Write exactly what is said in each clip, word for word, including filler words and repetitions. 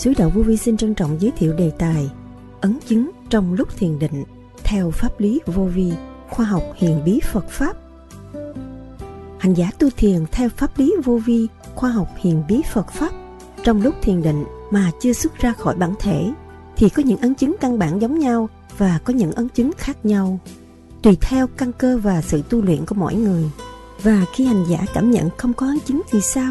Xứ Đạo Vô Vi xin trân trọng giới thiệu đề tài ấn chứng trong lúc thiền định theo pháp lý vô vi, khoa học huyền bí Phật Pháp. Hành giả tu thiền theo pháp lý vô vi, khoa học huyền bí Phật Pháp trong lúc thiền định mà chưa xuất ra khỏi bản thể thì có những ấn chứng căn bản giống nhau và có những ấn chứng khác nhau, tùy theo căn cơ và sự tu luyện của mỗi người. Và khi hành giả cảm nhận không có ấn chứng thì sao?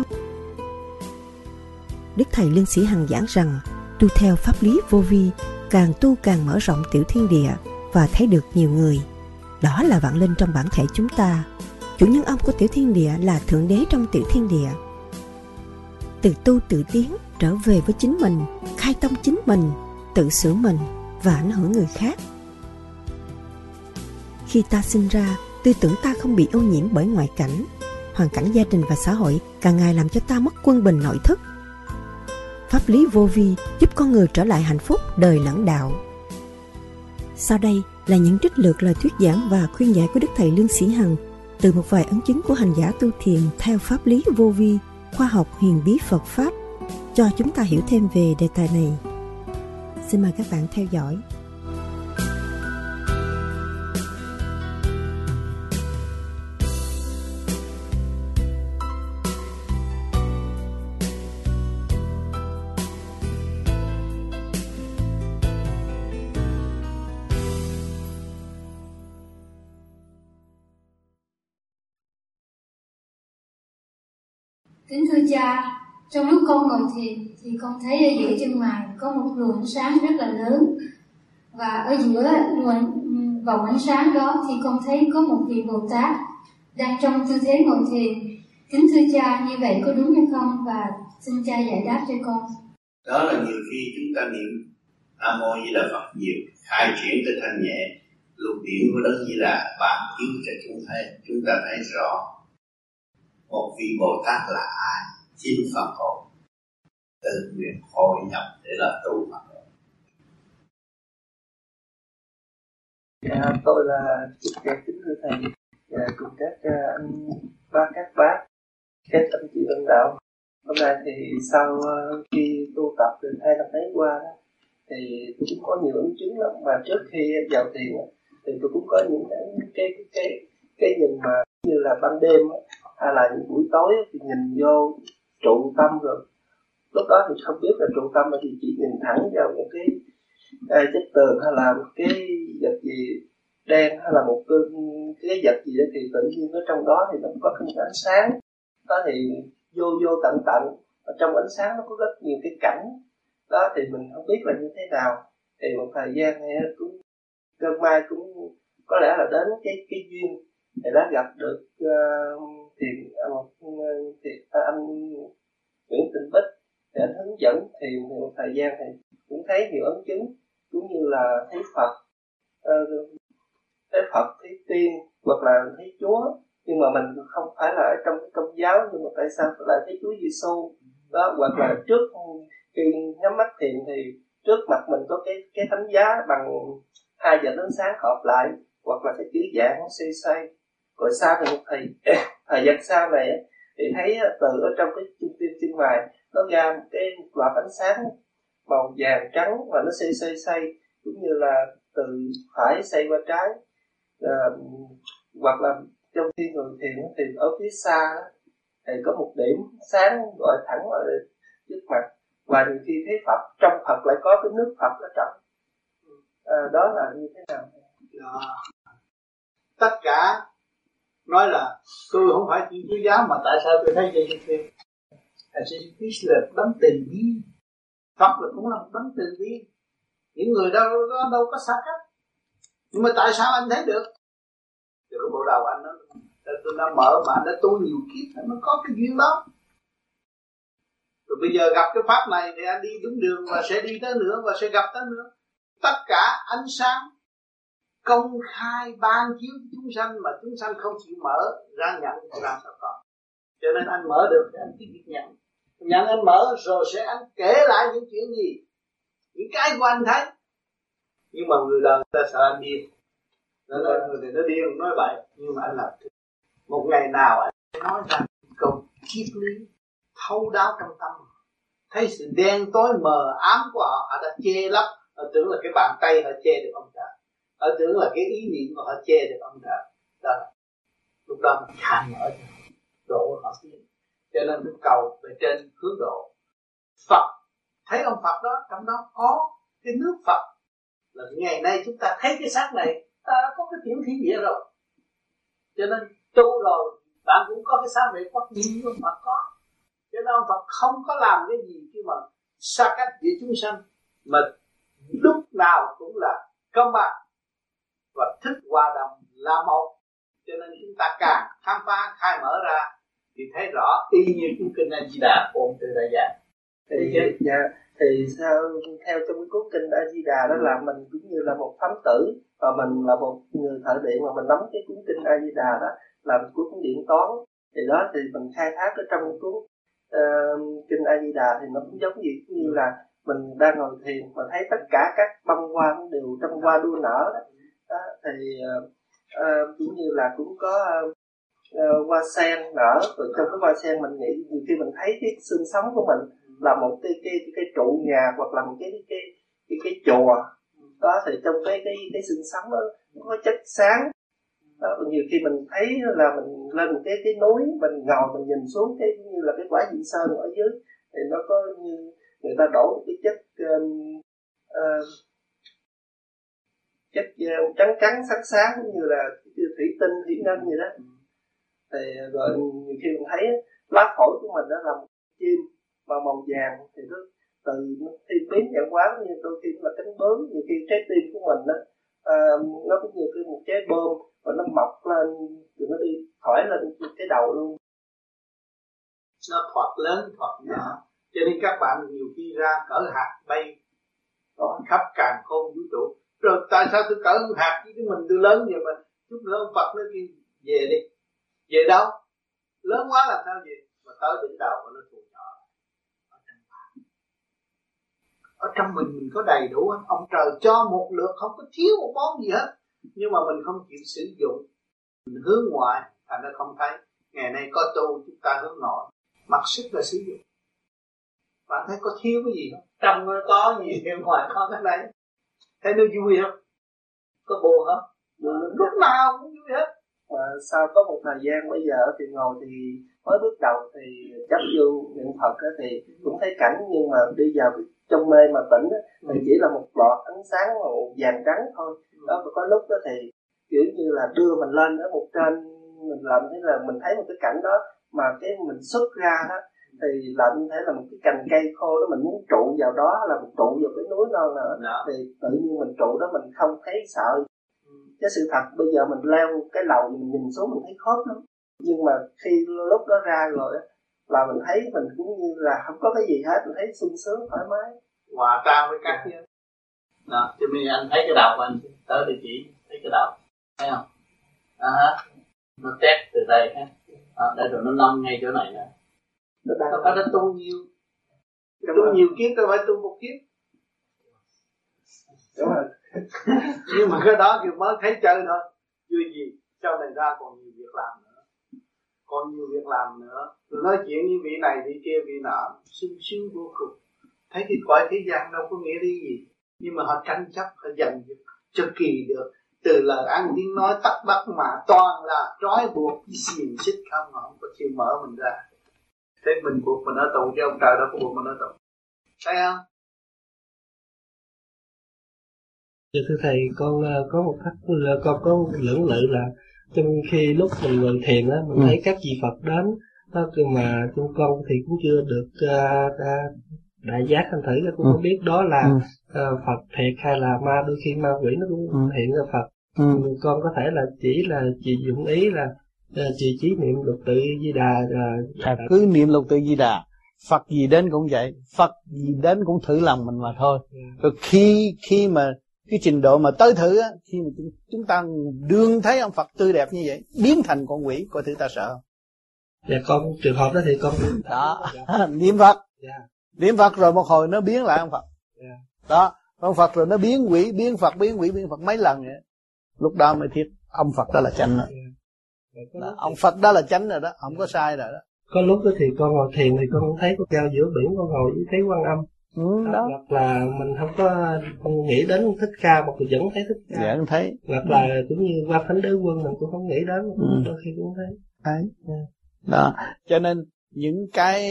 Đức Thầy Lương Sĩ Hằng giảng rằng tu theo pháp lý vô vi, càng tu càng mở rộng tiểu thiên địa và thấy được nhiều người. Đó là vạn linh trong bản thể chúng ta. Chủ nhân ông của tiểu thiên địa là Thượng Đế trong tiểu thiên địa. Tự tu tự tiến, trở về với chính mình, khai tông chính mình, tự sửa mình và ảnh hưởng người khác. Khi ta sinh ra, tư tưởng ta không bị ô nhiễm bởi ngoại cảnh. Hoàn cảnh gia đình và xã hội càng ngày làm cho ta mất quân bình nội thức. Pháp lý vô vi giúp con người trở lại hạnh phúc đời lẫn đạo. Sau đây là những trích lược lời thuyết giảng và khuyên giải của Đức Thầy Lương Sĩ Hằng từ một vài ấn chứng của hành giả tu thiền theo pháp lý vô vi, khoa học huyền bí Phật Pháp, cho chúng ta hiểu thêm về đề tài này. Xin mời các bạn theo dõi. Kính thưa cha, trong lúc con ngồi thiền thì con thấy ở giữa chân mày có một luồng ánh sáng rất là lớn, và ở giữa luồng vòng ánh sáng đó thì con thấy có một vị Bồ Tát đang trong tư thế ngồi thiền. Kính thưa cha, như vậy có đúng hay không, và xin cha giải đáp cho con. Đó là nhiều khi chúng ta niệm Nam Mô Di Đà Phật nhiều, khai triển tới thanh nhẹ, lục điện của Đấng Di Đà ban chiếu cho chúng thấy, chúng ta thấy rõ một vị Bồ Tát là ai, chính Phật hồn, tự nguyện hội nhập để là tu Phật hồn. Dạ, tôi là kính thưa thầy, dạ, cùng các anh bác các bác, các anh chị đồng đạo. Hôm nay thì sau khi tu tập từ hai năm ấy qua thì tôi cũng có nhiều ấn chứng lắm, mà trước khi vào thiền thì tôi cũng có những cái cái cái cái nhìn mà như là ban đêm hay là những buổi tối thì nhìn vô trụ tâm rồi. Lúc đó thì không biết là trụ tâm thì chỉ nhìn thẳng vào một cái à, chất tường hay là một cái vật gì đen hay là một cái, cái vật gì đó, thì tự nhiên ở trong đó thì nó có cái ánh sáng đó, thì vô vô tận tận ở trong ánh sáng nó có rất nhiều cái cảnh đó, thì mình không biết là như thế nào. Thì một thời gian này cũng cơn mai cũng có lẽ là đến cái cái duyên thì đã gặp được uh, thiền một uh, thiền, uh, anh Nguyễn Tinh Bích để anh hướng dẫn thiền. Thì một thời gian thì cũng thấy nhiều ấn chứng, cũng như là thấy Phật, uh, thấy Phật, thấy tiên hoặc là thấy Chúa, nhưng mà mình không phải là ở trong cái công giáo, nhưng mà tại sao lại thấy Chúa Giêsu đó, hoặc là trước khi nhắm mắt thiền thì trước mặt mình có cái cái thánh giá bằng hai vệt ánh sáng hợp lại, hoặc là cái chữ dạng nó xoay xoay. Rồi sau thì một thời thời gian sau này thì thấy từ ở trong cái trung tim chân mày nó ra một cái loạt ánh sáng màu vàng trắng và nó xoay xoay xoay, cũng như là từ phải xoay qua trái, à, hoặc là trong khi người thiền thì ở phía xa thì có một điểm sáng gọi thẳng ở trước mặt, và nhiều khi thấy Phật, trong Phật lại có cái nước Phật ở trong. À, đó là như thế nào? Đó. Tất cả nói là tôi không phải Thiên Chúa giáo, mà tại sao tôi thấy vậy như thế? Jesus Christ là đấng từ bi, Phật là cũng là một đấng từ bi. Những người đâu đâu, đâu có xa cách, nhưng mà tại sao anh thấy được? Thì cái bộ đầu anh nó tôi đã mở, mà anh đã tu nhiều kiếp, nó có cái duyên đó. Rồi bây giờ gặp cái pháp này thì anh đi đúng đường và sẽ đi tới nữa và sẽ gặp tới nữa. Tất cả ánh sáng công khai ban chiếu chúng sanh, mà chúng sanh không chịu mở ra nhận thì làm sao có. Cho nên anh mở được thì anh cứ việc nhận. Nhận anh mở rồi sẽ anh kể lại những chuyện gì, những cái của anh thấy. Nhưng mà người đời ta sợ anh điên, nó nói người này nó điên nói vậy, nhưng mà anh làm được. Một ngày nào anh nói ra câu triết lý thấu đáo trong tâm, thấy sự đen tối mờ ám của họ, họ đã che lấp, họ tưởng là cái bàn tay họ che được ông trời, họ tưởng là cái ý niệm của họ che được ông trời. Đó là lúc đó mình khai mở độ họ tiến. Cho nên tôi cầu về trên hướng độ. Phật, thấy ông Phật đó, trong đó có cái nước Phật. Là ngày nay chúng ta thấy cái xác này, ta đã có cái tiểu thiên địa rồi. Cho nên tu rồi, bạn cũng có cái xác này, có nhiều ông Phật có. Cho nên ông Phật không có làm cái gì khi mà xa cách giữa chúng sanh, mà lúc nào cũng là công bằng và thích hòa đồng là một. Cho nên chúng ta càng khám phá khai mở ra thì thấy rõ y như cuốn kinh A Di Đà ôn từ đại dạng. Thì dạ, thì sao theo trong cái cuốn kinh A Di Đà đó là mình cũng như là một thám tử, và mình là một người thợ điện mà mình nắm cái cuốn kinh A Di Đà đó là một cuốn điện toán. Thì đó thì mình khai thác ở trong cái cuốn uh, kinh A Di Đà thì nó cũng giống như, như là mình đang ngồi thiền mà thấy tất cả các bông hoa đều trong hoa đua nở đó. Đó, thì uh, uh, cũng như là cũng có uh, uh, hoa sen nở, rồi trong cái hoa sen mình nghĩ nhiều khi mình thấy cái xương sống của mình là một cái cái cái, cái trụ nhà hoặc là một cái cái cái cái, cái chùa đó, thì trong cái cái cái xương sống đó có chất sáng đó. Nhiều khi mình thấy là mình lên một cái cái núi, mình ngồi mình nhìn xuống cái như là cái quả Vị Sơn ở dưới thì nó có như người ta đổ cái chất um, uh, chất uh, trắng trắng sáng sáng như là thủy tinh, thủy ngân vậy đó. Thì rồi nhiều khi mình thấy lá phổi của mình đó là một chim mà màu vàng, thì nó từ nó thiên biến dạng hóa, như đôi khi là cánh bướm, nhiều khi trái tim của mình đó uh, nó cũng như cái một trái bơm và nó mọc lên rồi nó đi thổi lên cái đầu luôn. Nó thoạt lớn thoạt nhỏ, cho nên các bạn nhiều khi ra cỡ hạt bay đó khắp càn khôn vũ trụ. Rồi tại sao tôi cỡ hạt với cái mình tôi lớn vậy mà chút nữa ông Phật nói kia về đi, về đâu? Lớn quá làm sao về? Mà tới đỉnh đầu mà nó thù nhỏ. Ở trong bạn, ở trong mình mình có đầy đủ hết. Ông trời cho một lượt không có thiếu một món gì hết, nhưng mà mình không chịu sử dụng, mình hướng ngoại thành ra không thấy. Ngày nay có tu chúng ta hướng nội, mặc sức là sử dụng. Bạn thấy có thiếu cái gì không? Trong nó có gì, ngoài có cái này. Thấy nó vui không? Có buồn không? Buồn. Lúc nào cũng vui hết. À, sau có một thời gian bây giờ thì ngồi thì mới bước đầu thì chấp vô niệm Phật thì cũng thấy cảnh, nhưng mà đi vào cái trong mê mà tỉnh đó, thì chỉ là một lọt ánh sáng màu vàng trắng thôi. Đó, và có lúc đó thì kiểu như là đưa mình lên ở một trên, mình làm thế là mình thấy một cái cảnh đó mà cái mình xuất ra đó thì làm như thế là một cái cành cây khô đó, mình muốn trụ vào đó là mình trụ vào cái núi non nữa đó. Thì tự nhiên mình trụ đó mình không thấy sợ. Cái sự thật bây giờ mình leo cái lầu mình nhìn xuống mình thấy khóp lắm, nhưng mà khi lúc đó ra rồi là mình thấy mình cũng như là không có cái gì hết, mình thấy sung sướng thoải mái, hòa tan với các kia. Đó, cho nên anh thấy cái đầu của anh tới địa chỉ thấy cái đầu, thấy không? À, nó tét từ đây ha, à, đây rồi nó nông ngay chỗ này nè. Nó phải nó tu nhiều, tu nhiều kiếp tôi phải tu một kiếp. Đúng rồi. Nhưng mà cái đó thì mới thấy chơi thôi, chưa gì sau này ra còn nhiều việc làm nữa, còn nhiều việc làm nữa. Rồi nói chuyện với vị này vị kia vị nọ sung sướng vô cùng. Thấy cái cõi thế gian đâu có nghĩa đi gì, nhưng mà họ tranh chấp, họ giành giật cho kỳ được. Từ lời ăn tiếng nói tắc bắt mà toàn là trói buộc với xiềng xích không, mà không có chịu mở mình ra. Thế mình buộc mình ở tù chứ ông trời đâu có buộc mình ở tù. Thấy không? Dạ thưa thầy, con có một thắc là con có một lưỡng lự là trong khi lúc mình ngồi thiền á, mình ừ. thấy các vị Phật đến đó, mà chúng con thì cũng chưa được uh, uh, đại giác thành thử, cũng ừ. không biết đó là ừ. uh, Phật thiệt hay là ma, đôi khi ma quỷ nó cũng ừ. hiện ra Phật. Ừ. Con có thể là chỉ là chỉ dụng ý là uh, chỉ chỉ niệm lục tự Di Đà, uh, à, cứ niệm lục tự Di Đà, Phật gì đến cũng vậy, Phật gì đến cũng thử lòng mình mà thôi. Yeah. Rồi khi khi mà cái trình độ mà tới thử á, khi mà chúng ta đương thấy ông Phật tươi đẹp như vậy biến thành con quỷ, coi thử ta sợ không? Dạ con trường hợp đó thì con đó niệm Phật, yeah. niệm Phật rồi một hồi nó biến lại ông Phật, yeah. đó ông Phật rồi nó biến quỷ, biến Phật, biến quỷ, biến Phật mấy lần vậy. Lúc đó mới thiết ông Phật đó là chánh rồi, yeah. đó, ông Phật đó là chánh rồi đó, không có sai rồi đó. có lúc đó thì con ngồi thiền thì con cũng thấy con treo giữa biển, con ngồi với thấy Quan Âm. Ừ, đó. Hoặc là mình không có nghĩ đến Thích Ca mà vẫn thấy Thích Ca. Dạ không thấy. Hoặc là cũng như qua Thánh Đế Quân mình cũng không nghĩ đến, ừ. đôi khi cũng thấy. Thấy. Yeah. Đó, cho nên những cái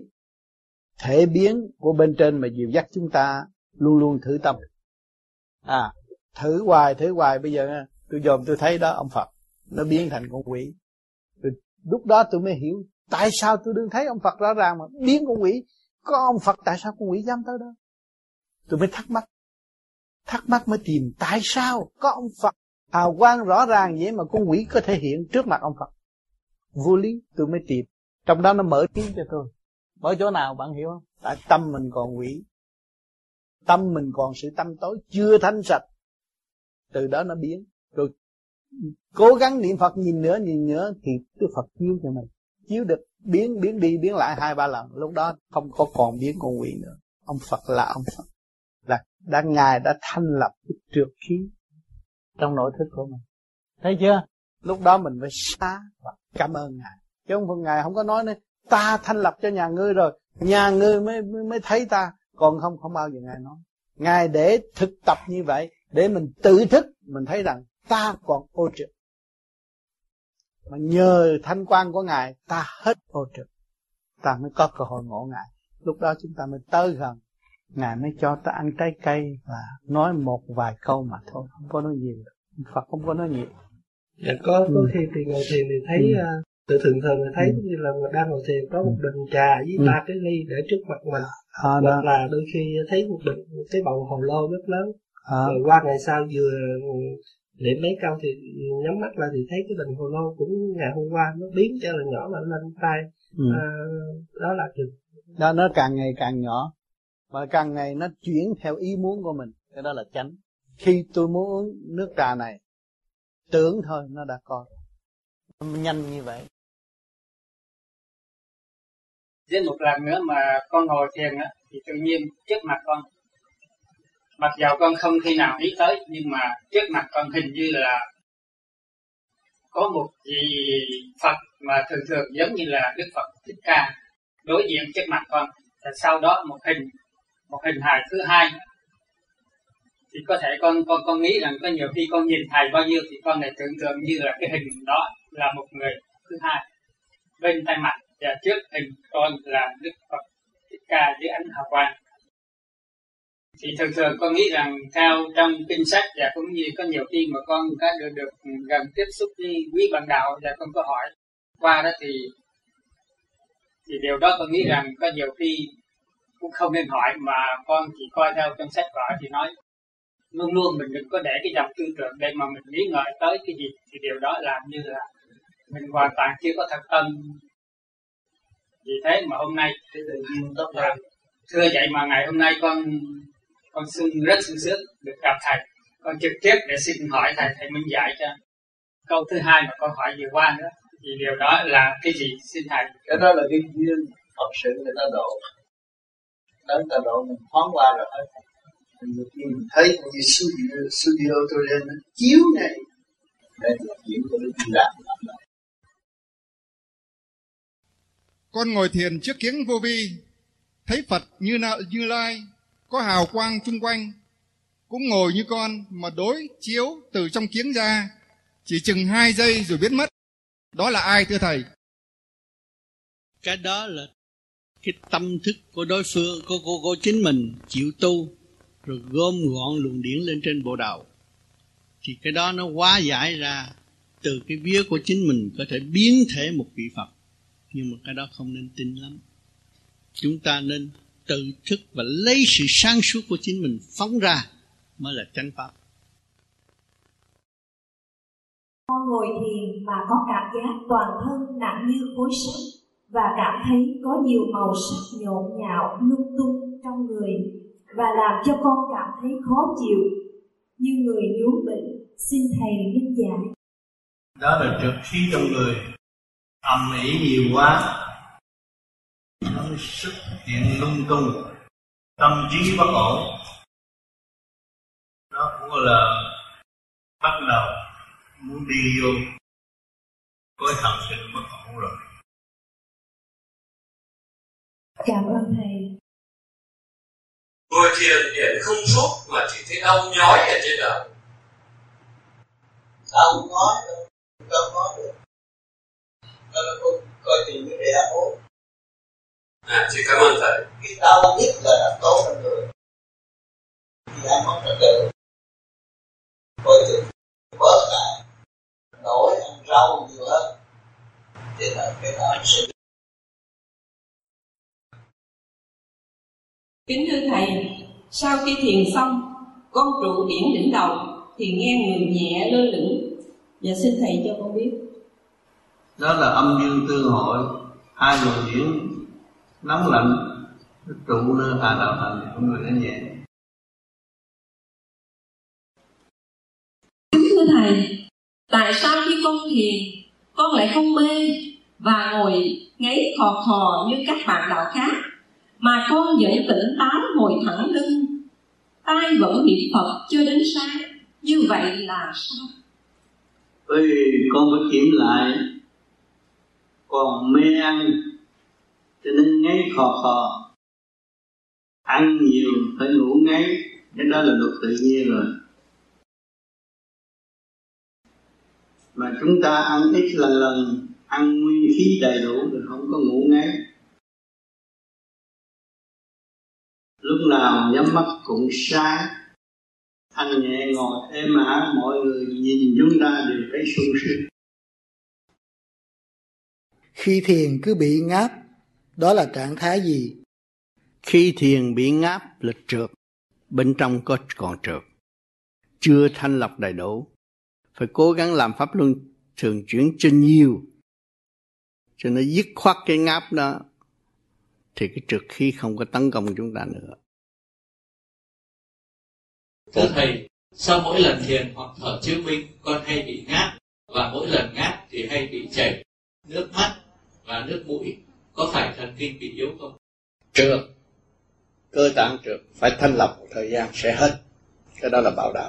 thể biến của bên trên mà dìu dắt chúng ta luôn luôn thử tâm. À, thử hoài thử hoài bây giờ tôi dòm tôi thấy đó ông Phật nó biến thành con quỷ. Rồi lúc đó tôi mới hiểu tại sao tôi đừng thấy ông Phật rõ ràng mà biến con quỷ. Có ông Phật tại sao con quỷ dám tới đó? Tôi mới thắc mắc. Thắc mắc mới tìm tại sao có ông Phật hào quang rõ ràng vậy mà con quỷ có thể hiện trước mặt ông Phật. Vô lý, tôi mới tìm. Trong đó nó mở tiếng cho tôi. Mở chỗ nào bạn hiểu không? Tại tâm mình còn quỷ. Tâm mình còn sự tâm tối chưa thanh sạch. Từ đó nó biến. Rồi cố gắng niệm Phật nhìn nữa nhìn nữa thì Đức Phật chiếu cho mình. Chiếu được biến biến đi biến lại hai ba lần. Lúc đó không có còn biến con quỷ nữa. Ông Phật là ông Phật. Là đã Ngài đã thanh lập cái trượt khí trong nội thức của mình. Thấy chưa? Lúc đó mình phải xá và cảm ơn Ngài. Chứ không Ngài không có nói nữa ta thanh lập cho nhà ngươi rồi, nhà ngươi mới mới thấy ta, còn không không bao giờ Ngài nói. Ngài để thực tập như vậy để mình tự thức, mình thấy rằng ta còn ô trượt. Mà nhờ thanh quan của Ngài ta hết ô trượt, ta mới có cơ hội ngộ Ngài. Lúc đó chúng ta mới tới gần Ngài, mới cho ta ăn trái cây và nói một vài câu mà thôi, không có nói nhiều. Phật không có nói nhiều. Dạ, có có ừ. khi thì ngồi thiền thì thấy ừ. uh, tự thường thường thì thấy ừ. như là người đang ngồi thiền có một bình trà với ba ừ. cái ly để trước mặt mình, à, hoặc là đôi khi thấy một bình một cái bầu hồ lô rất lớn, à. rồi qua ngày sau vừa niệm mấy câu thì nhắm mắt lại thì thấy cái bình hồ lô cũng ngày hôm qua nó biến cho là nhỏ mà lên tay, ừ. à, đó là được. Đó, nó càng ngày càng nhỏ và càng ngày nó chuyển theo ý muốn của mình, cái đó là chánh. Khi tôi muốn uống nước trà này, tưởng thôi nó đã có, nó nhanh như vậy. Đến một lần nữa mà con ngồi thiền á, thì tự nhiên trước mặt con, mặc dầu con không khi nào ý tới, nhưng mà trước mặt con hình như là có một vị Phật mà thường thường giống như là Đức Phật Thích Ca đối diện trước mặt con. Và sau đó một hình một hình hài thứ hai, thì có thể con con con nghĩ rằng có nhiều khi con nhìn thầy bao nhiêu thì con lại tưởng tượng như là cái hình đó là một người thứ hai bên tay mặt, và trước hình con là Đức Phật Thích Ca dưới ánh hào quang. Thì thường thường con nghĩ rằng theo trong kinh sách và cũng như có nhiều khi mà con có được, được gần tiếp xúc với quý bạn đạo và con có hỏi qua đó thì thì điều đó con nghĩ rằng có nhiều khi cũng không nên hỏi, mà con chỉ coi theo trong sách vở thì nói luôn luôn mình đừng có để cái dòng tư tưởng đây mà mình nghĩ ngợi tới cái gì, thì điều đó làm như là mình hoàn toàn chưa có thật tâm. Vì thế mà hôm nay dạ, thưa vậy mà ngày hôm nay con con xin rất sung sướng được gặp thầy. Con trực tiếp để xin hỏi thầy, thầy minh giải cho câu thứ hai mà con hỏi vừa qua nữa, thì điều đó là cái gì, xin thầy? Cái đó là cái duyên Phật sự người ta độ, đến ta độ mình thoáng qua rồi hết. Mình nhìn thấy như studio, studio tôi lên nó chiếu này, đây là chuyện của Đức Di Đà. Con ngồi thiền trước kiếng vô vi, thấy Phật như na, như Lai có hào quang chung quanh, cũng ngồi như con mà đối chiếu từ trong kiếng ra, chỉ chừng hai giây rồi biến mất. Đó là ai thưa thầy? Cái đó là cái tâm thức của đối phương, của, của, của chính mình chịu tu, rồi gom gọn luồng điển lên trên bộ đầu. Thì cái đó nó hóa giải ra từ cái vía của chính mình có thể biến thể một vị Phật. Nhưng mà cái đó không nên tin lắm. Chúng ta nên tự thức và lấy sự sáng suốt của chính mình phóng ra mới là chánh pháp. Con ngồi thiền mà có cảm giác toàn thân nặng như khối sắt và cảm thấy có nhiều màu sắc nhộn nhạo lung tung trong người và làm cho con cảm thấy khó chịu như người nhuốm bệnh. Xin thầy minh giải. Đó là trượt khí trong người, ầm ĩ nhiều quá, nó xuất hiện lung tung, tâm trí bất ổn. Đó cũng là bắt đầu muốn đi vô cõi thần sinh bất ổn rồi. Cảm ơn Thầy. Ngồi thiền điển không giúp mà chỉ thấy đau nhói ở trên đầu. Sao không nói được? Không nói được. Nó là coi tiền như để ăn uống. À, chị cảm ơn Thầy. Cái đau nhất là đã tốt hơn người. Thì ăn mất trật tự. Coi tiền bớt lại. Nổi ăn rau nhiều hơn. Thế là cái đó sự. Kính thưa Thầy, sau khi thiền xong, con trụ điển đỉnh đầu thì nghe người nhẹ lơ lửng. Và xin Thầy cho con biết. Đó là âm dương tương hội, hai luồng điển nóng lạnh trụ nơi Hà Đạo Thành thì con người nó nhẹ. Kính thưa Thầy, tại sao khi con thiền con lại không mê và ngồi ngáy khò khò như các bạn đạo khác, mà con vẫn tỉnh táo ngồi thẳng lưng, tai vẫn niệm Phật cho đến sáng? Như vậy là sao? Bởi vì con phải kiểm lại, còn mê ăn cho nên ngáy khò khò, ăn nhiều phải ngủ ngáy, cái đó là luật tự nhiên rồi. Mà chúng ta ăn ít lần lần, ăn nguyên khí đầy đủ thì không có ngủ ngáy. Lúc nào nhắm mắt cũng sáng, thanh nhẹ ngồi êm ả, mọi người nhìn chúng ta đều thấy sung sướng. Khi thiền cứ bị ngáp, đó là trạng thái gì? Khi thiền bị ngáp là trượt, bên trong có còn trượt, chưa thanh lọc đầy đủ. Phải cố gắng làm pháp luân thường chuyển cho nhiều, cho nó dứt khoát cái ngáp đó, thì cái trượt khí không có tấn công chúng ta nữa. Thưa Thầy, sau mỗi lần thiền hoặc thở chiếu minh, con hay bị ngáp, và mỗi lần ngáp thì hay bị chảy nước mắt và nước mũi. Có phải thần kinh bị yếu không? Trượt, cơ tạng trượt, phải thanh lọc một thời gian sẽ hết. Cái đó là bảo đảm.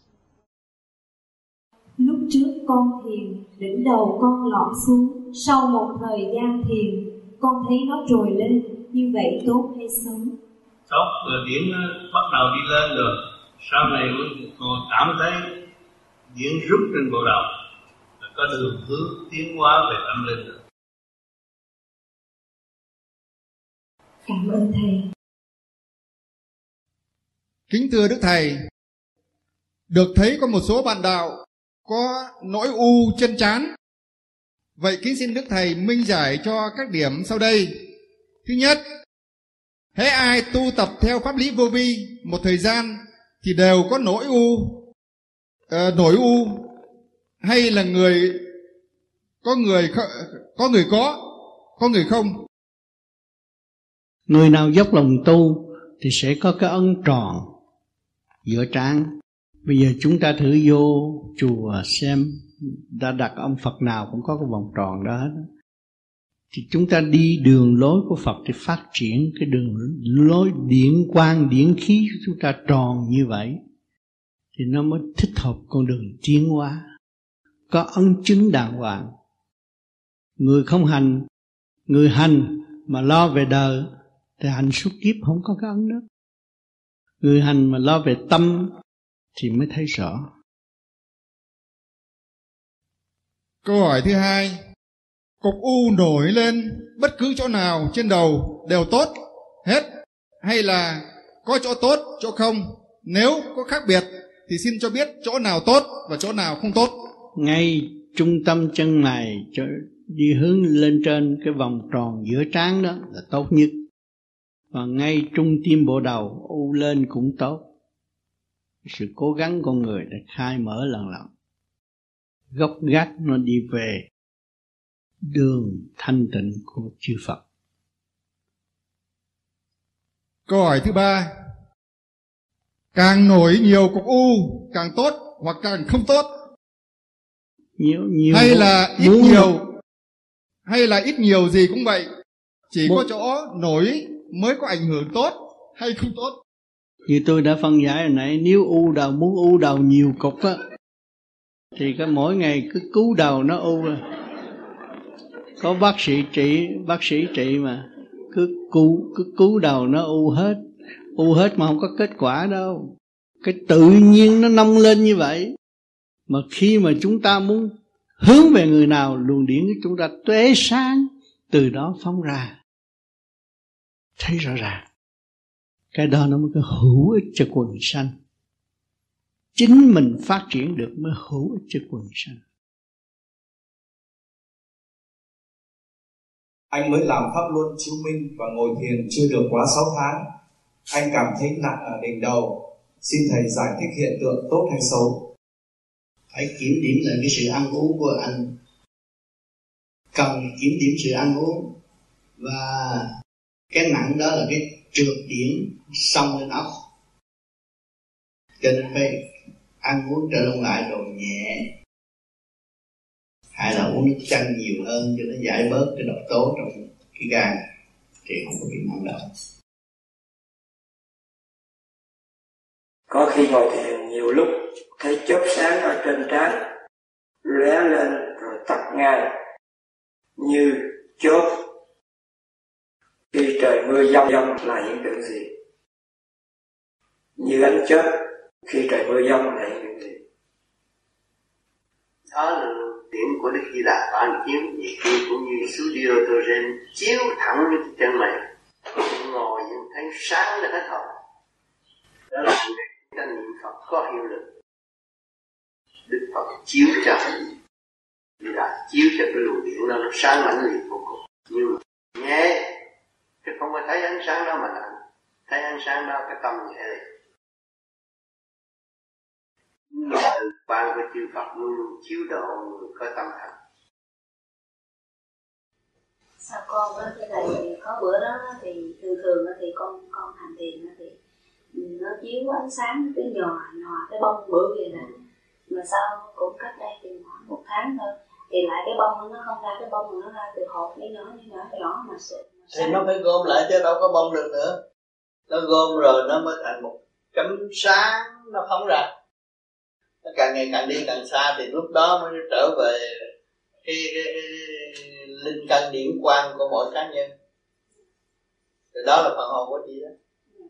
Lúc trước con thiền, đỉnh đầu con lọt xuống. Sau một thời gian thiền, con thấy nó trồi lên. Như vậy tốt hay xấu? Tốt, rồi điển bắt đầu đi lên rồi. Sau này còn cảm thấy điển rút trên bộ đầu, là có đường hướng tiến hóa về tâm linh rồi. Cảm ơn Thầy. Kính thưa Đức Thầy, được thấy có một số bạn đạo có nỗi u chân chán. Vậy kính xin Đức Thầy minh giải cho các điểm sau đây. Thứ nhất, hễ ai tu tập theo pháp lý vô vi một thời gian thì đều có nỗi u, uh, nỗi u, hay là người có người có người có, có người không? Người nào dốc lòng tu thì sẽ có cái ấn tròn giữa trán. Bây giờ chúng ta thử vô chùa xem, đã đặt ông Phật nào cũng có cái vòng tròn đó hết. Thì chúng ta đi đường lối của Phật thì phát triển cái đường lối điển quang, điển khí của chúng ta tròn như vậy, thì nó mới thích hợp con đường tiến hóa, có ấn chứng đàng hoàng. Người không hành, người hành mà lo về đời thì hành suốt kiếp không có cái ấn đó. Người hành mà lo về tâm thì mới thấy rõ. Câu hỏi thứ hai, cục u nổi lên bất cứ chỗ nào trên đầu đều tốt hết, hay là có chỗ tốt, chỗ không? Nếu có khác biệt thì xin cho biết chỗ nào tốt và chỗ nào không tốt. Ngay trung tâm chân mày đi hướng lên trên cái vòng tròn giữa trán đó là tốt nhất. Và ngay trung tim bộ đầu u lên cũng tốt. Sự cố gắng con người để khai mở lần lần, gốc gác nó đi về đường thanh tịnh của chư Phật. Câu hỏi thứ ba, càng nổi nhiều cục u càng tốt hoặc càng không tốt? Nhiều, nhiều hay là ít muốn... nhiều hay là ít nhiều gì cũng vậy, chỉ muốn... có chỗ nổi mới có ảnh hưởng tốt hay không tốt? Như tôi đã phân giải hồi nãy, nếu u đầu muốn u đầu nhiều cục á thì cái mỗi ngày cứ cứu đầu nó u. Có bác sĩ trị, bác sĩ trị mà cứ cứu cứ cứu đầu nó u hết, u hết mà không có kết quả đâu. Cái tự nhiên nó nông lên như vậy. Mà khi mà chúng ta muốn hướng về người nào, luồng điển của chúng ta tuế sáng, từ đó phóng ra. Thấy rõ ràng. Cái đó nó mới có hữu ích cho quần sanh. Chính mình phát triển được mới hữu ích cho quần sanh. Anh mới làm pháp luân chiếu minh và ngồi thiền chưa được quá sáu tháng. Anh cảm thấy nặng ở đỉnh đầu. Xin thầy giải thích hiện tượng tốt hay xấu. Phải kiểm điểm lại cái sự ăn uống của anh. Cần kiểm điểm sự ăn uống. Và cái nặng đó là cái trượt điển xông lên óc. Cho nên phải ăn uống trở lại đồ nhẹ, hay là uống nước chanh nhiều hơn cho nó giải bớt cái độc tố trong cái gan thì không có bị nặng đâu. Có khi ngồi thiền nhiều lúc thấy chớp sáng ở trên trán lóe lên rồi tắt ngay như chớp. Khi trời mưa giông giông là hiện tượng gì? Như ánh chớp khi trời mưa giông là hiện tượng gì? Đó là điểm của Đức Di Đà phản chiếu, vì khi cũng như suối Diotogen chiếu thẳng lên chân mày, ngồi nhưng thấy sáng là hết hồn. Đó là cái niệm Phật có hiệu lực. Đức Phật chiếu cho Di Đà chiếu cho cái luồng điện đó nó sáng mãnh liệt vô cùng. Nhưng mà nhẹ, chứ không có thấy ánh sáng đó mà nặng. Thấy ánh sáng đó cái tâm nhẹ đi. Từ ban của chư Phật luôn luôn chiếu độ người có tâm thành. Sao con đó cái này có bữa đó thì thường thường đó thì con con hành thiền đó thì nó chiếu ánh sáng cái nhòa nhòa cái bông bự vậy nè, mà sao cũng cách đây thì khoảng một tháng thôi thì lại cái bông nó không ra, cái bông nó ra từ hột nhỏ nhỏ nhỏ nhỏ mà sẽ thì nó phải gom lại chứ đâu có bông được nữa. Nó gom rồi nó mới thành một chấm sáng nó phóng ra. Nó càng ngày càng đi càng xa thì lúc đó mới trở về cái, cái, cái linh căn điển quang của mỗi cá nhân. Thì đó là phần hồn của chị đó.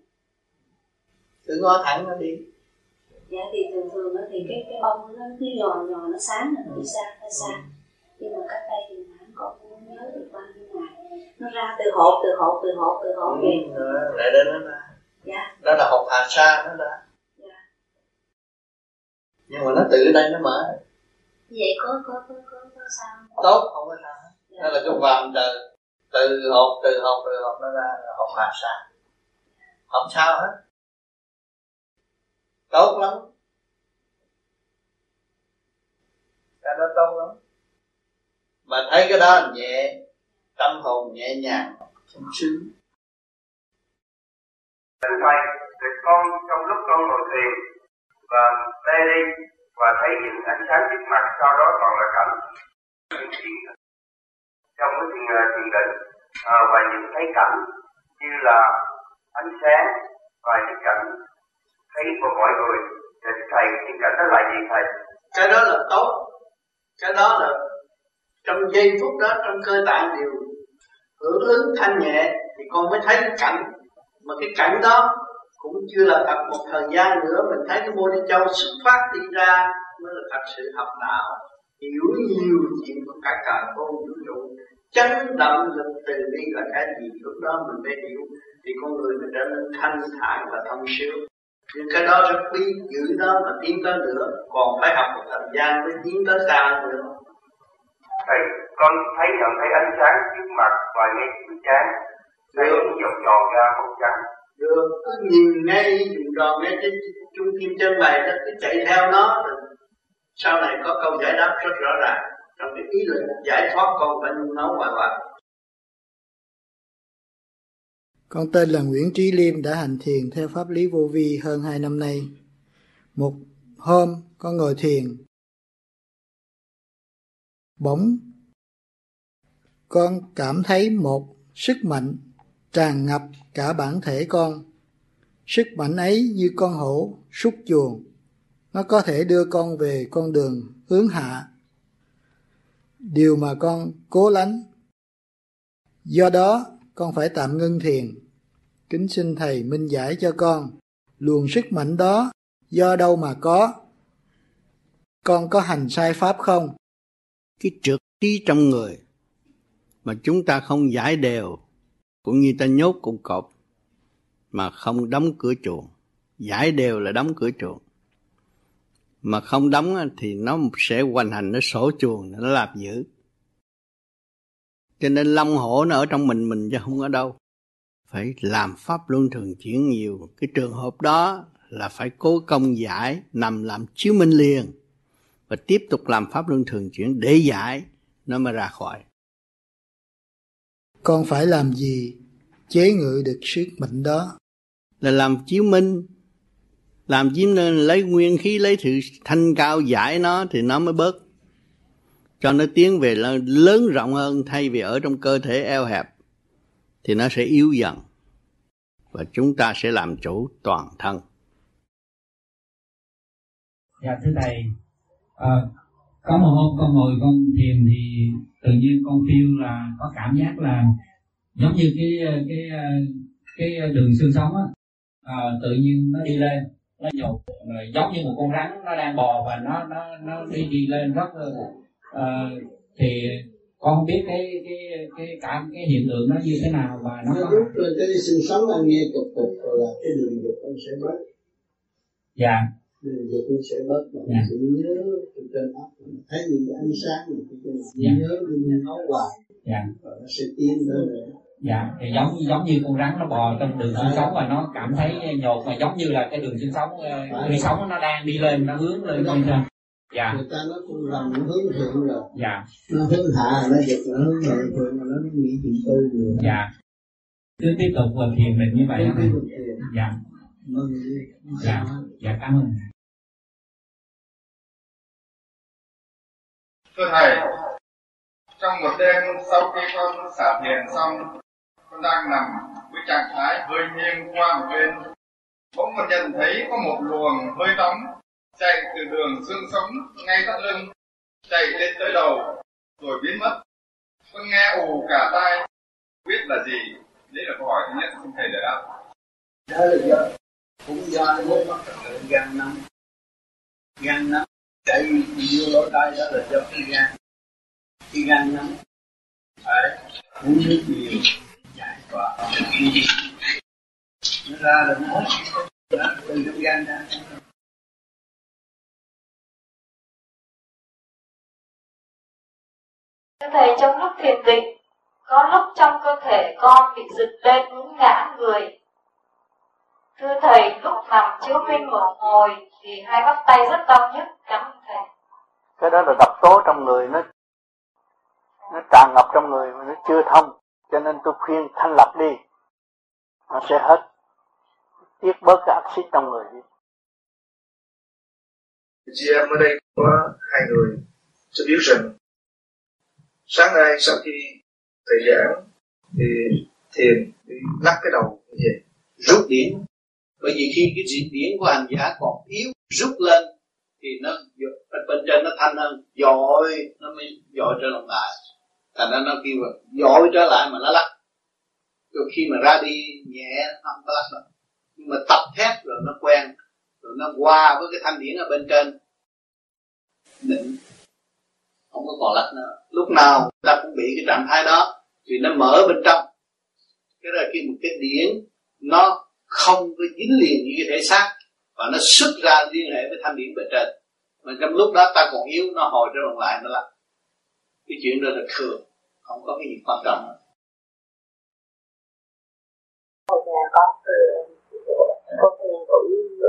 Cứ ngó thẳng nó đi. Dạ thì thường thường đó thì cái cái bông nó cứ nhò nhò nó sáng rồi nó đi xa nó xa. Nhưng mà cách đây thì hẳn con không nhớ được bao nhiêu ngày. Nó ra từ hột từ hột từ hột từ hột ừ, kìa. Lại đến nó ra. Dạ. Đó là hột hà sa nó ra. Dạ. Nhưng mà nó tự đây nó mở. Vậy có có có có, có sao không? Tốt, không có sao. Dạ. Đó là cái vàm từ từ hột từ hột từ hột nó ra là hột hà sa. Không sao hết. Tốt lắm. Cái đó tốt lắm. Mà thấy cái đó nhẹ, tâm hồn nhẹ nhàng, sung sướng. Thưa Thầy, thì con trong lúc con ngồi thiền và mê đi và thấy những ánh sáng trước mặt, sau đó còn là cảnh những chuyện trong cái thiền thiền định à, và những thấy cảnh như là ánh sáng và những cảnh thấy của mọi người. Thì Thầy, những cảnh đó là gì Thầy? Cái đó là tốt. Cái đó là trong giây phút đó trong cơ tạng đều hưởng ứng thanh nhẹ thì con mới thấy cái cảnh. Mà cái cảnh đó cũng chưa là thật một thời gian nữa mình thấy cái Mô Ni Châu xuất phát đi ra mới là thật sự học đạo, hiểu nhiều chuyện của cả cả vô vũ trụ, chấn động lực từ bi là cái gì, lúc đó mình mới hiểu thì con người mình trở nên thanh thản và thông sướng. Nhưng cái đó rất quý, giữ đó mà tiến tới nữa, còn phải học một thời gian mới tiến tới xa nữa. Thầy, con thấy nhận thấy ánh sáng trước mặt và ngay trước trán, thấy những vòng tròn ra màu trắng. Được, cứ nhìn ngay vòng tròn ngay trên trung tim chân mày đó, cứ chạy theo nó rồi sau này có câu giải đáp rất rõ ràng. Trong cái ý lực giải thoát con phải nung nấu hoài hoài. Con tên là Nguyễn Trí Liêm, đã hành thiền theo pháp lý vô vi hơn hai năm nay. Một hôm con ngồi thiền, bỗng con cảm thấy một sức mạnh tràn ngập cả bản thể con. Sức mạnh ấy như con hổ súc chuồng, nó có thể đưa con về con đường hướng hạ, điều mà con cố lánh. Do đó con phải tạm ngưng thiền. Kính xin Thầy minh giải cho con, luồng sức mạnh đó do đâu mà có? Con có hành sai pháp không? Cái trượt khí trong người mà chúng ta không giải đều, cũng như ta nhốt con cọp mà không đóng cửa chuồng. Giải đều là đóng cửa chuồng, mà không đóng thì nó sẽ hoành hành, nó sổ chuồng, nó làm dữ. Cho nên long hổ nó ở trong mình mình chứ không ở đâu. Phải làm pháp luân thường chuyển nhiều. Cái trường hợp đó là phải cố công giải, nằm làm chiếu minh liền, và tiếp tục làm pháp luân thường chuyển để giải, nó mới ra khỏi. Con phải làm gì chế ngự được sức mạnh đó? Là làm chiếu minh. Làm chiếu minh lấy nguyên khí, lấy sự thanh cao giải nó thì nó mới bớt. Cho nó tiến về lớn rộng hơn, thay vì ở trong cơ thể eo hẹp thì nó sẽ yếu dần. Và chúng ta sẽ làm chủ toàn thân. Dạ thưa Thầy, à, có một hôm con ngồi con thiền thì tự nhiên con feel là có cảm giác là giống như cái cái cái đường xương sống á, à, tự nhiên nó đi lên, nó nhột, rồi giống như một con rắn nó đang bò và nó nó nó đi đi lên rất là, à, thì con không biết cái cái cái cảm cái hiện tượng nó như thế nào và nó lúc là cái xương sống anh nghe cục cục rồi là cái đường dục anh sẽ bớt. Dạ. Đường dục anh sẽ bớt mà dạ. Sự nhớ trên óc thấy những cái ánh sáng này cái dạ. Nhớ bên óc hoài. Dạ. Và nó sẽ tiến lên. Dạ, thì giống giống như con rắn nó bò trong đường xương sống và nó cảm thấy nhột, mà giống như là cái đường xương sống đường sống nó đang đi lên, nó hướng lên lên trên. Dạ. Người ta nói con rồng nó hướng thượng rồi. Dạ. Nó hướng hạ, nó giật nó hướng thượng rồi mà nó nghĩ chuyện tư rồi. Dạ. Cứ tiếp tục vào thiền định như vậy hả thầy? Dạ. Dạ. Dạ cảm ơn. Thưa Thầy, trong một đêm sau khi con xả thiền xong, con đang nằm với trạng thái hơi nghiêng qua một bên, bỗng con nhận thấy có một luồng hơi nóng chạy từ đường xương sống ngay thắt lưng, chạy lên tới đầu, rồi biến mất. Con nghe ù cả tai, biết là gì? Đấy là câu hỏi thứ nhất, xin Thầy giải đáp. Đó là do, cũng do mốt mắt tự gan nóng. Gan nóng, chạy vô lỗ tai đó là do cái gan. Cái gan nóng, phải uống nước nhiều, giải tỏa. Nó ra là nó hết, đó, từ trong gan ra. Thưa Thầy, trong lúc thiền định, có lúc trong cơ thể con bị giật lên muốn ngã người. Thưa Thầy, lúc nằm chiếu minh mở ngồi thì hai bắp tay rất đau nhức. Cảm ơn Thầy. Cái đó là độc tố trong người, nó nó tràn ngập trong người mà nó chưa thông, cho nên tôi khuyên thanh lọc đi, nó sẽ hết, tiết bớt cái axit trong người đi. Chị em ở đây có hai người cho biết rằng sáng nay sau khi thầy giảng thì thiền đi lắc cái đầu như vậy, rút điển, bởi vì khi cái diễn điển của hành giả còn yếu, rút lên thì nó bên trên nó thanh hơn, dội nó mới dội trở lại, thành ra nó kêu là dội trở lại mà nó lắc. Rồi khi mà ra đi nhẹ không có lắc đâu, nhưng mà tập thét rồi nó quen, rồi nó qua với cái thanh điển ở bên trên định, không có còn lắc nữa. Lúc nào ta cũng bị cái trạng thái đó thì nó mở bên trong. Cái đó là khi một cái điển nó không có dính liền như cái thể xác và nó xuất ra liên hệ với thanh điển bên trên, mà trong lúc đó ta còn yếu, nó hồi trở lại nó lắc. Cái chuyện đó là thường, không có cái gì quan trọng nữa. Hồi nhà con từ con thiền cũng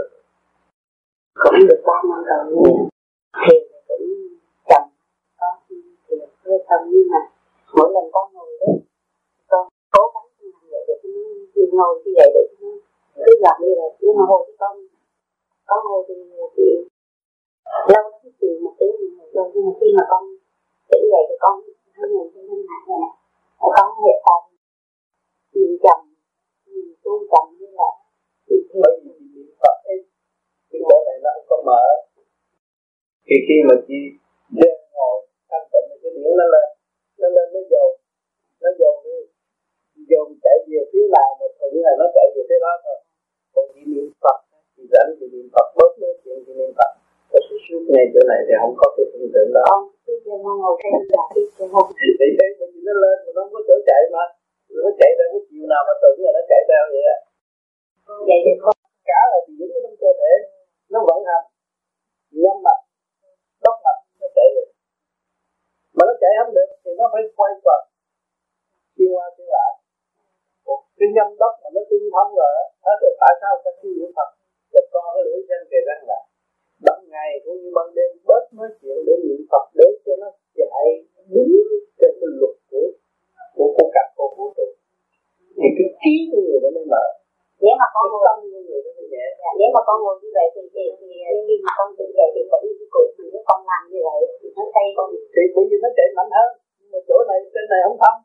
cũng được ba năm rồi, thiền cũng chậm, con thiền hơi tâm, nhưng mà mỗi lần con ngồi đó con cố gắng làm vậy để nó ngồi như vậy để nó cứ làm như vậy. Nhưng mà hồi con con ngồi thì thì lâu lắm thì một tiếng rồi, nhưng mà khi mà con tỉnh dậy thì con hay ngồi trên thân hạ này nè, con hiện tại nhìn chậm, nhìn tu chậm như là bởi vì niệm Phật ấy, cái chỗ này nó không có mở. Thì khi mà chị lên ngồi thanh tịnh thì cái điển nó lên, nó lên nó dồn, nó dồn đi, dồn chạy về phía nào mà thuận là nó chạy về phía đó thôi. Còn chỉ niệm Phật thì rảnh thì niệm Phật, bớt nói chuyện thì niệm Phật. Có sự suốt ngay chỗ này thì không có cái hiện tượng đó. Không, cứ kêu nó ngồi trên là đi kêu không. Thì thế bởi vì nó lên mà nó không có chỗ chạy mà. Nó chạy theo cái chiều nào mà thuận là nó chạy theo vậy á. Vậy thì không. Cả là gì dính trong cơ thể, nó vận hành, nhâm mạch, đốc mạch, nó chạy vậy. Mà nó chạy không được thì nó phải quay quần, xuyên qua xuyên lại. Cái nhâm đốc mà nó tương thông rồi á, đó rồi tại sao ta chưa niệm Phật? Rồi con cái lưỡi răng kề răng lại. Ban ngày cũng như ban đêm bớt nói chuyện để niệm Phật để cho nó chạy đúng theo cái luật của của của cả của vũ trụ. Thì cái trí của người đó mới mở. Nếu mà con ngồi, người đó mới nhẹ. Dạ, nếu mà con ngồi như vậy thì thì thì khi mà con như vậy thì vẫn cái cuộc mà nếu con làm như vậy thì nó xây con. Thì bởi vì nó chạy mạnh hơn, nhưng mà chỗ này trên này không thông.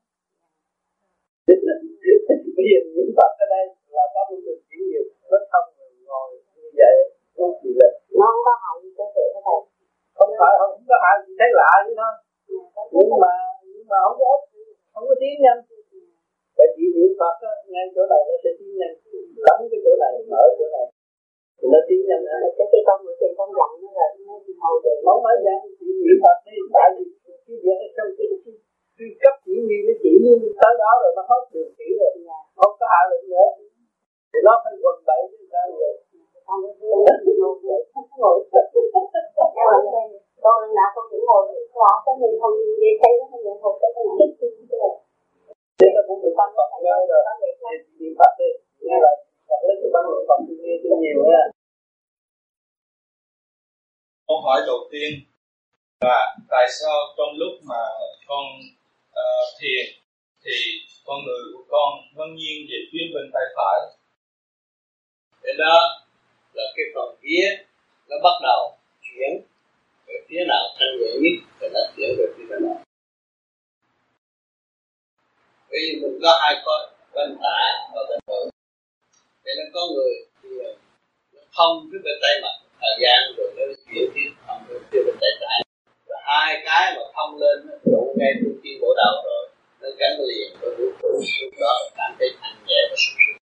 Bây giờ niệm Phật ở đây là pháp luân thường chuyển nhiều, nó thông rồi ngồi như vậy không gì là nó không có hại gì cơ thể của thầy. Không phải không có hại gì, thấy lạ vậy thôi. Nhưng mà nhưng mà không có ích, không có tiến nhanh. Vậy chỉ niệm Phật á, ngay chỗ này nó sẽ tiến nhanh, đóng cái chỗ này mở chỗ này thì nó tiến nhanh hơn. Cái khi con ngồi thiền con dặn nó rồi nó đi ngồi về. Không phải dặn, chỉ niệm Phật đi, tại vì cái việc ở trong cái cái cấp chỉ huy nó chỉ tới đó rồi nó hết đường chỉ rồi, không có hạ lực nữa thì nó phải quần bậy chứ sao vậy? Con ngồi vậy không có ngồi. Em ở đây con nào con cũng ngồi lo cái mình không đi xây nó không nhận hụt cái này. Thế là cũng được Phật nghe rồi, niệm Phật đi, nghe là Phật lấy cái băng niệm Phật thì nghe cho nhiều nha. Câu hỏi đầu tiên là tại sao trong lúc mà con uh, thiền thì con người của con nó nghiêng về phía bên tay phải? Cái đó là cái phần vía nó bắt đầu chuyển về phía nào thanh nhẹ nhất thì nó chuyển về phía nào. Vì mình có hai con bên phải và bên phải, cho nên có người thì nó thông cái bên tay mặt thời gian rồi nó chuyển tiếp thông cái phía bên tay trái, rồi hai cái mà thông lên nó trụ ngay trung tâm bộ đầu rồi nó gắn liền với vũ trụ, lúc đó cảm thấy thanh nhẹ và sung sướng.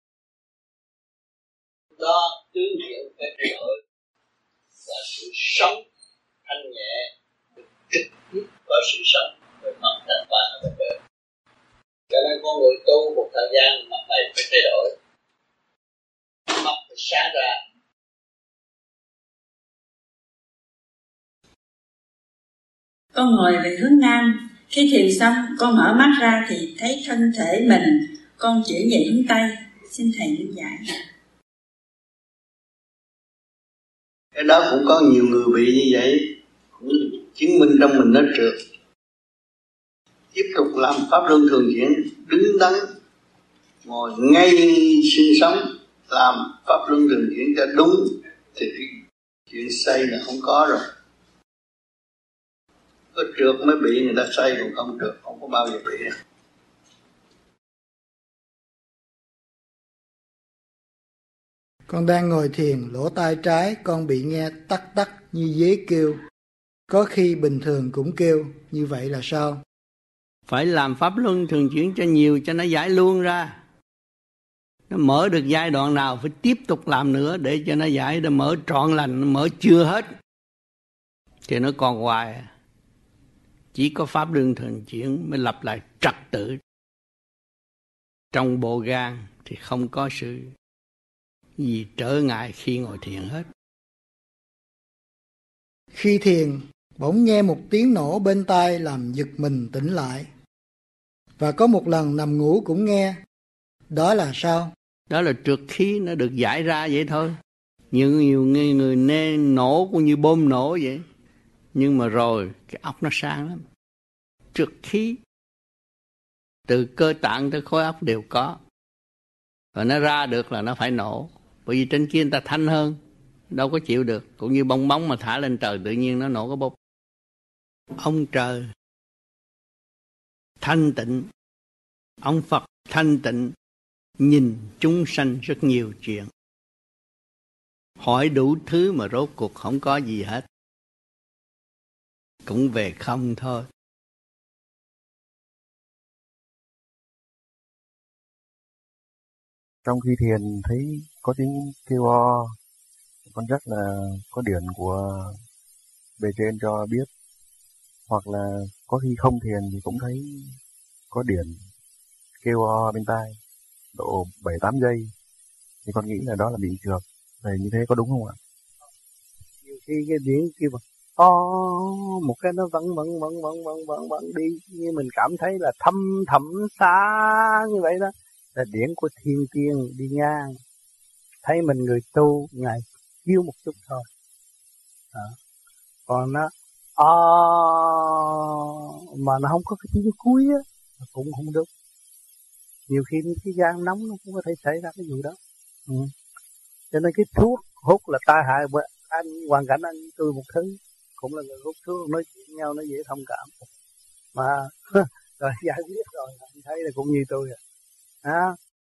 Đó tướng hiện cái thay đổi là sự sống thanh nhẹ, trực tiếp có sự sống về mặt thanh quan ở bên đời. Cho nên con người tu một thời gian mặt này phải thay đổi, mắt phải sáng ra. Con ngồi về hướng nam, khi thiền xong con mở mắt ra thì thấy thân thể mình, con chuyển về hướng tây. Xin thầy lý giải. Cái đó cũng có nhiều người bị như vậy, cũng chứng minh trong mình nó trượt. Tiếp tục làm pháp luân thường chuyển, đứng đắn, ngồi ngay sinh sống, làm pháp luân thường chuyển cho đúng thì chuyện xây là không có rồi. Có trượt mới bị người ta xây, còn không trượt không có bao giờ bị. Con đang ngồi thiền, lỗ tai trái con bị nghe tắc tắc như dế kêu. Có khi bình thường cũng kêu, như vậy là sao? Phải làm pháp luân thường chuyển cho nhiều cho nó giải luôn ra. Nó mở được giai đoạn nào phải tiếp tục làm nữa để cho nó giải, để mở trọn lành, nó mở chưa hết thì nó còn hoài. Chỉ có pháp luân thường chuyển mới lập lại trật tự. Trong bộ gan thì không có sự gì trở ngại khi ngồi thiền hết. Khi thiền, bỗng nghe một tiếng nổ bên tai làm giật mình tỉnh lại. Và có một lần nằm ngủ cũng nghe. Đó là sao? Đó là trượt khí nó được giải ra vậy thôi. Nhiều nhiều người, người nên nổ cũng như bom nổ vậy. Nhưng mà rồi cái óc nó sáng lắm. Trượt khí từ cơ tạng tới khối óc đều có. Và nó ra được là nó phải nổ. Bởi vì trên kia người ta thanh hơn, đâu có chịu được. Cũng như bong bóng mà thả lên trời tự nhiên nó nổ cái bốc. Ông trời thanh tịnh, ông Phật thanh tịnh, nhìn chúng sanh rất nhiều chuyện, hỏi đủ thứ mà rốt cuộc không có gì hết, cũng về không thôi. trong khi thiền thấy có tiếng kêu o, con chắc là có điển của bề trên cho biết, hoặc là có khi không thiền thì cũng thấy có điển kêu o bên tai độ bảy tám giây, thì con nghĩ là đó là bị trược. Thầy như thế có đúng không ạ? Nhiều khi cái điển kêu mà o một cái nó vẫn vẫn vẫn vẫn vẫn vẫn vẫn đi, như mình cảm thấy là thâm thẳm xa như vậy đó, là điển của thiên tiên đi ngang, thấy mình người tu ngài chiếu một chút thôi. À. Còn nó à, mà nó không có cái tiếng cuối á, cũng không được. Nhiều khi cái gan nóng nó cũng có thể xảy ra cái vụ đó. Ừ. Cho nên cái thuốc hút là tai hại. Anh hoàn cảnh anh tôi một thứ cũng là người hút thuốc, nói chuyện nhau nó dễ thông cảm mà rồi giải quyết rồi, anh thấy là cũng như tôi à. À.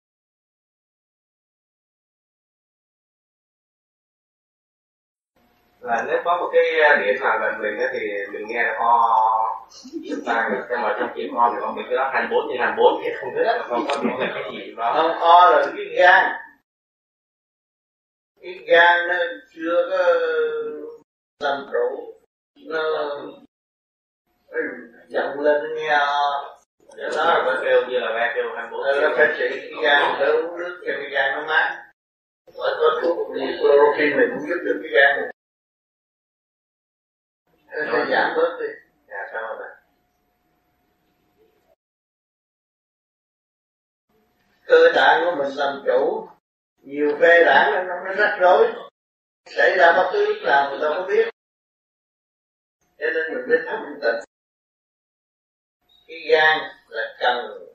Là nếu có một cái điểm nào gần mình thì mình nghe là ho chúng ta, nhưng mà trong chuyện ho thì con biết cái đó hai mươi bốn trên hai mươi bốn thì không biết là con có biết là cái gì đó. Không, ho là cái gan, cái gan nó chưa có làm chủ, nó dặn lên nó nghe ho. Đó là phải kêu như là ba kêu hai mươi bốn. Nó phải trị cái gan, đỡ uống nước cho cái gan nó mát. Phải có thuốc gì chloroquine này cũng giúp được cái gan này. Nó sẽ giảm bớt đi. Dạ, cảm ơn bạn. Cơ tạng của mình làm chủ, nhiều phê đảng nó nó rắc rối, xảy ra bất cứ lúc nào người ta không biết, cho nên mình mới thanh tịnh. Cái gan là cần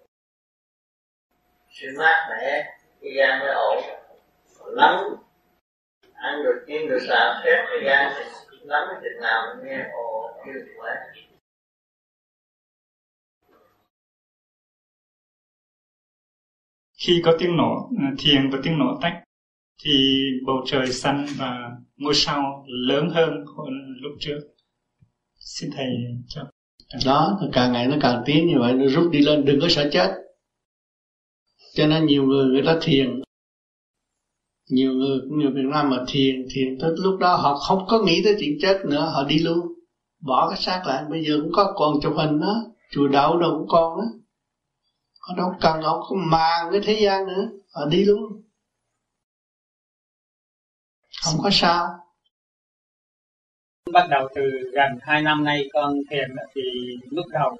sự mát mẻ, cái gan mới ổn. Nắng ăn được chiên được xào xét cái gan thì nắng cái chừng nào mình nghe ồ kêu khỏe. Khi có tiếng nổ thiền và tiếng nổ tách thì bầu trời xanh và ngôi sao lớn hơn lúc trước. Xin thầy cho. Đó, càng ngày nó càng tiến như vậy, nó rút đi lên, đừng có sợ chết. Cho nên nhiều người người ta thiền, nhiều người nhiều Việt Nam mà thiền thiền tới lúc đó họ không có nghĩ tới chuyện chết nữa, họ đi luôn, bỏ cái xác lại. Bây giờ cũng có còn chụp hình đó, chùa Đậu đâu cũng còn đó, họ đâu cần, họ không màng cái thế gian nữa, họ đi luôn, không có sao. Bắt đầu từ gần hai năm nay con thiền thì lúc đầu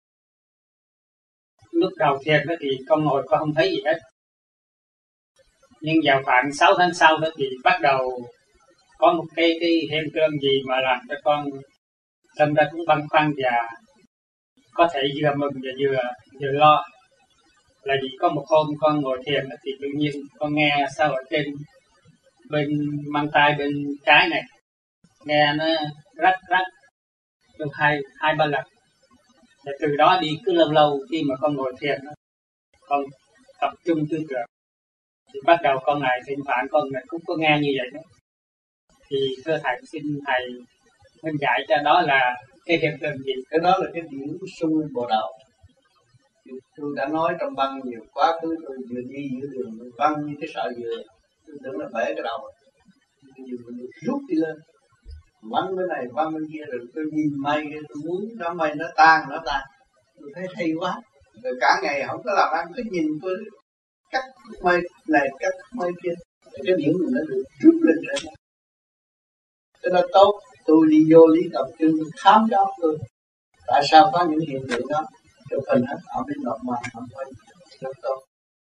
lúc đầu thiền thì con ngồi con không thấy gì hết, nhưng vào khoảng sáu tháng sau đó thì bắt đầu có một cái cái hiện tượng gì mà làm cho con tâm ra cũng băn khoăn và có thể vừa mừng và vừa vừa lo. Là vì có một hôm con ngồi thiền thì tự nhiên con nghe sao ở trên bên mang tay bên trái này nghe nó rắc rắc được hai hai ba lần. Và từ đó đi cứ lâu lâu khi mà con ngồi thiền con tập trung tư tưởng thì bắt đầu con lại thỉnh thoảng con lại cũng có nghe như vậy đó. Thì thưa thầy, xin thầy minh giải cho đó là cái hiện tượng gì? Cái đó là cái điển xung bộ đầu. Tôi đã nói trong băng nhiều, quá khứ tôi vừa đi giữa đường tôi văng như cái sợi dừa, tôi tưởng là bể cái đầu, tôi rút đi lên, văng bên này văng bên kia, rồi tôi nhìn mây, tôi muốn nó mây nó tan nó tan, tôi thấy hay quá. Rồi cả ngày không có làm ăn, cứ nhìn tôi cắt mây này cắt mây kia, cái điển mình nó được rút lên rồi. Cho nên tốt, tôi đi vô lý tập trung khám đó tôi, tại sao có những hiện tượng đó. Chụp hình hết, họ biết lọc màn, họ quay rất tốt.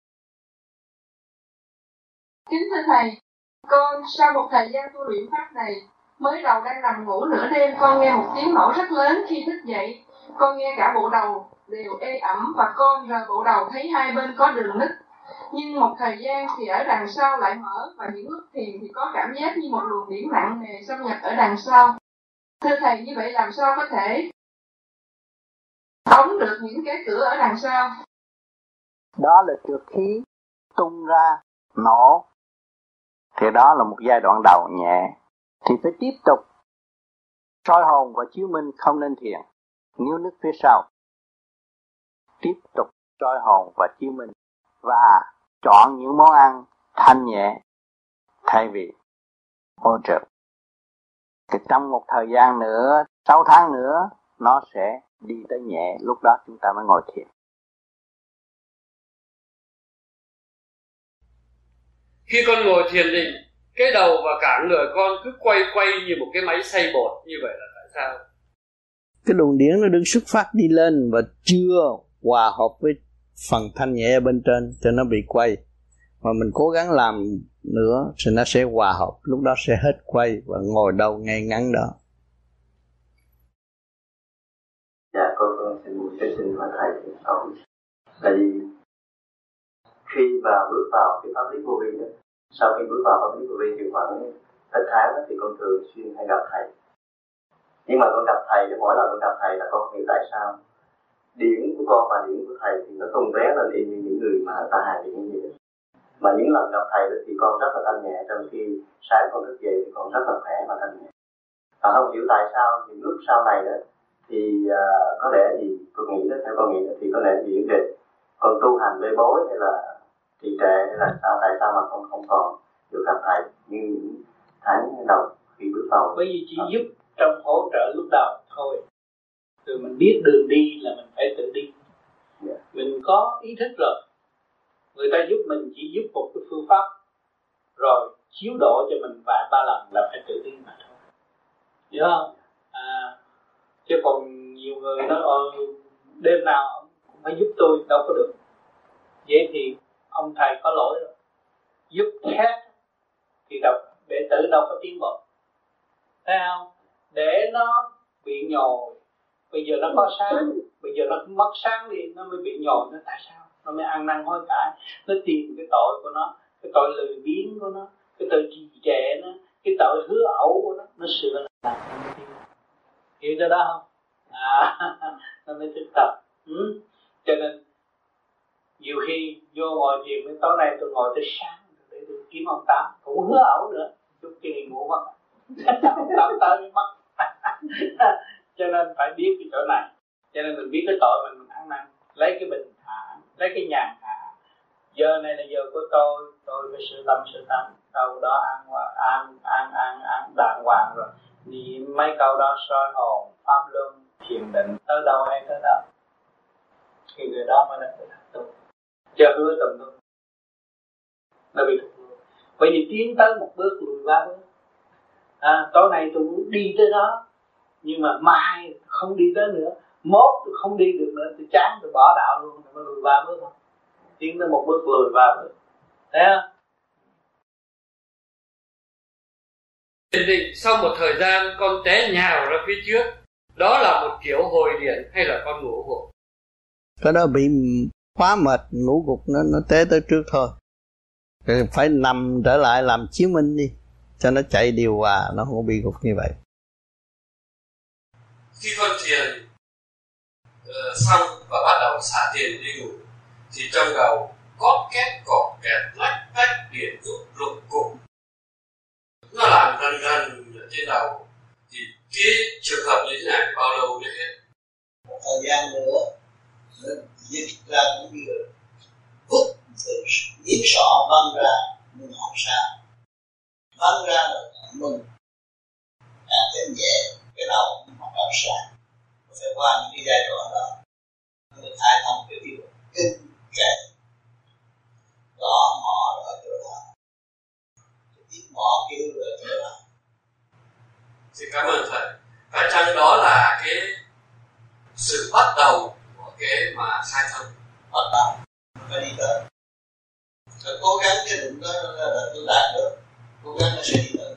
Kính thưa Thầy, con sau một thời gian tu luyện pháp này, mới đầu đang nằm ngủ nửa đêm, con nghe một tiếng nổ rất lớn. Khi thức dậy, con nghe cả bộ đầu đều ê ẩm và con rờ bộ đầu thấy hai bên có đường nứt. Nhưng một thời gian thì ở đằng sau lại mở, và những lúc thiền thì có cảm giác như một luồng điển nặng nề xâm nhập ở đằng sau. Thưa Thầy, như vậy làm sao có thể đóng được những cái cửa ở đằng sau? Đó là trượt khí tung ra nổ, thì đó là một giai đoạn đầu nhẹ, thì phải tiếp tục soi hồn và chiếu minh, không nên thiền níu nước phía sau, tiếp tục soi hồn và chiếu minh, và chọn những món ăn thanh nhẹ thay vì hỗ trợ. Thì trong một thời gian nữa, sáu tháng nữa, nó sẽ đi tới nhẹ, lúc đó chúng ta mới ngồi thiền. Khi con ngồi thiền định, cái đầu và cả người con cứ quay quay như một cái máy xay bột, như vậy là tại sao? Cái luồng điển nó đứng xuất phát đi lên và chưa hòa hợp với phần thanh nhẹ ở bên trên, cho nó bị quay. Mà mình cố gắng làm nữa thì nó sẽ hòa hợp, lúc đó sẽ hết quay và ngồi đâu ngay ngắn đó. Dạ, con con xin một cái xin hỏi thầy thì sau. Tại vì khi mà bước vào cái pháp lý vô vi đó, sau khi bước vào pháp lý vô vi thì khoảng hết tháng đó, thì con thường xuyên hay gặp thầy. Nhưng mà con gặp thầy, mỗi lần con gặp thầy là con hiểu tại sao điển của con và điển của thầy thì nó tung té lên y như những người mà ta hàng thì như vậy. Mà những lần gặp thầy thì con rất là thanh nhẹ, trong khi sáng con thức dậy thì con rất là khỏe và thanh nhẹ. Và không hiểu tại sao những lúc sau này đó thì uh, có lẽ gì con nghĩ đó, theo con nghĩ đó, thì có lẽ gì về con tu hành bê bối hay là trì trệ hay là sao, tại sao mà con không còn được gặp thầy như những tháng đầu khi bước vào? Bởi vì chỉ giúp trong hỗ trợ lúc đầu thôi. Rồi mình biết đường đi là mình phải tự đi. Yeah. Mình có ý thức rồi, người ta giúp mình chỉ giúp một cái phương pháp, rồi chiếu độ cho mình vài ba lần là phải tự đi mà thôi. Hiểu không? À, chứ còn nhiều người nói ờ, đêm nào ông cũng phải giúp tôi, đâu có được. Vậy thì ông thầy có lỗi rồi. Giúp hết thì đâu, đệ tử đâu có tiến bộ. Thấy không? Để nó bị nhồi, bây giờ nó có sáng, bây giờ nó mất sáng đi, nó mới bị nhồi. Nó tại sao? Nó mới ăn năn hối cải, nó tìm cái tội của nó, cái tội lười biếng của nó, cái tội trì trệ nó, cái tội hứa ẩu của nó, nó sửa lại. Hiểu cho đó không? À, nó mới thực tập. Ừ. Cho nên nhiều khi vô ngồi thiền, đến tối nay tôi ngồi tới sáng để tôi kiếm ông Tám, cũng hứa ẩu nữa, chút kia đi ngủ mất. Ông Tám tới mới mất. Cho nên phải biết cái chỗ này. Cho nên mình biết cái tội mình, mình ăn năn, lấy cái bình thản, lấy cái nhàn hạ. Giờ này là giờ của tôi, tôi phải sửa tâm sửa tâm. Câu đó an an an an an đàng hoàng rồi. Niệm mấy câu đó soi hồn, pháp luân, thiền định, tới đâu hay tới đó. Thì người đó mới là người thật tu. Chứ hứa tùm lum nó bị thụt lùi. Bởi vì tiến tới một bước lùi ba bước. À, tối nay tôi muốn đi tới đó, nhưng mà mai không đi tới nữa, mốt tôi không đi được nữa, tôi chán, tôi bỏ đạo luôn, tôi mới lùi ba bước không. Tiến tới một bước lùi ba bước. Thấy không? Thiền định sau một thời gian con té nhào ra phía trước, đó là một kiểu hồi điển hay là con ngủ gục? Cái đó bị quá mệt, ngủ gục nó nó té tới trước thôi. Rồi phải nằm trở lại làm chiếu minh đi, cho nó chạy điều hòa, nó không có bị gục như vậy. Khi con thiền uh, xong và bắt đầu xả thiền đi ngủ, thì trong đầu có két cọt kẹt lách tách điện rút lục cục, nó làm rần rần ở trên đầu. Thì cái trường hợp như thế này bao lâu mới hết? Một thời gian nữa nó dịch ra cũng như hút từ yếm sọ văng ra, nhưng không sao. Văng ra là mừng, càng thêm nhẹ cái đầu hoạt động sáng. Phải qua những cái giai đoạn đó mới khai thông cái điều kinh kệ gõ mỏ ở chỗ đó, tiếng mỏ kêu ở chỗ đó. Xin cảm ơn thầy. Phải chăng đó là cái sự bắt đầu của cái mà khai thông? Bắt đầu phải đi tới, phải cố gắng cái định đó là tôi đạt được, cố gắng nó sẽ đi tới.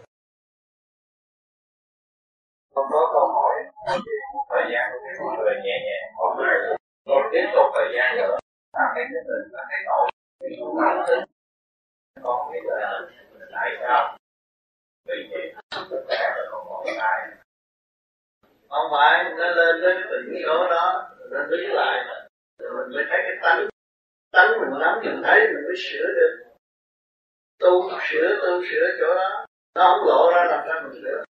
Không có câu hỏi một thời gian con người nhẹ nhàng còn còn tiếp tục thời gian nữa làm cái cái tình là cái tội cái chủ bản tính con biết là tại sao vì vậy tất cả là không còn ai không phải nó lên đến cái tình số đó nó biết lại rồi mình mới thấy cái tánh tánh mình nắm mình thấy mình mới sửa được, tu sửa tu sửa chỗ đó nó không lộ ra làm sao mình sửa.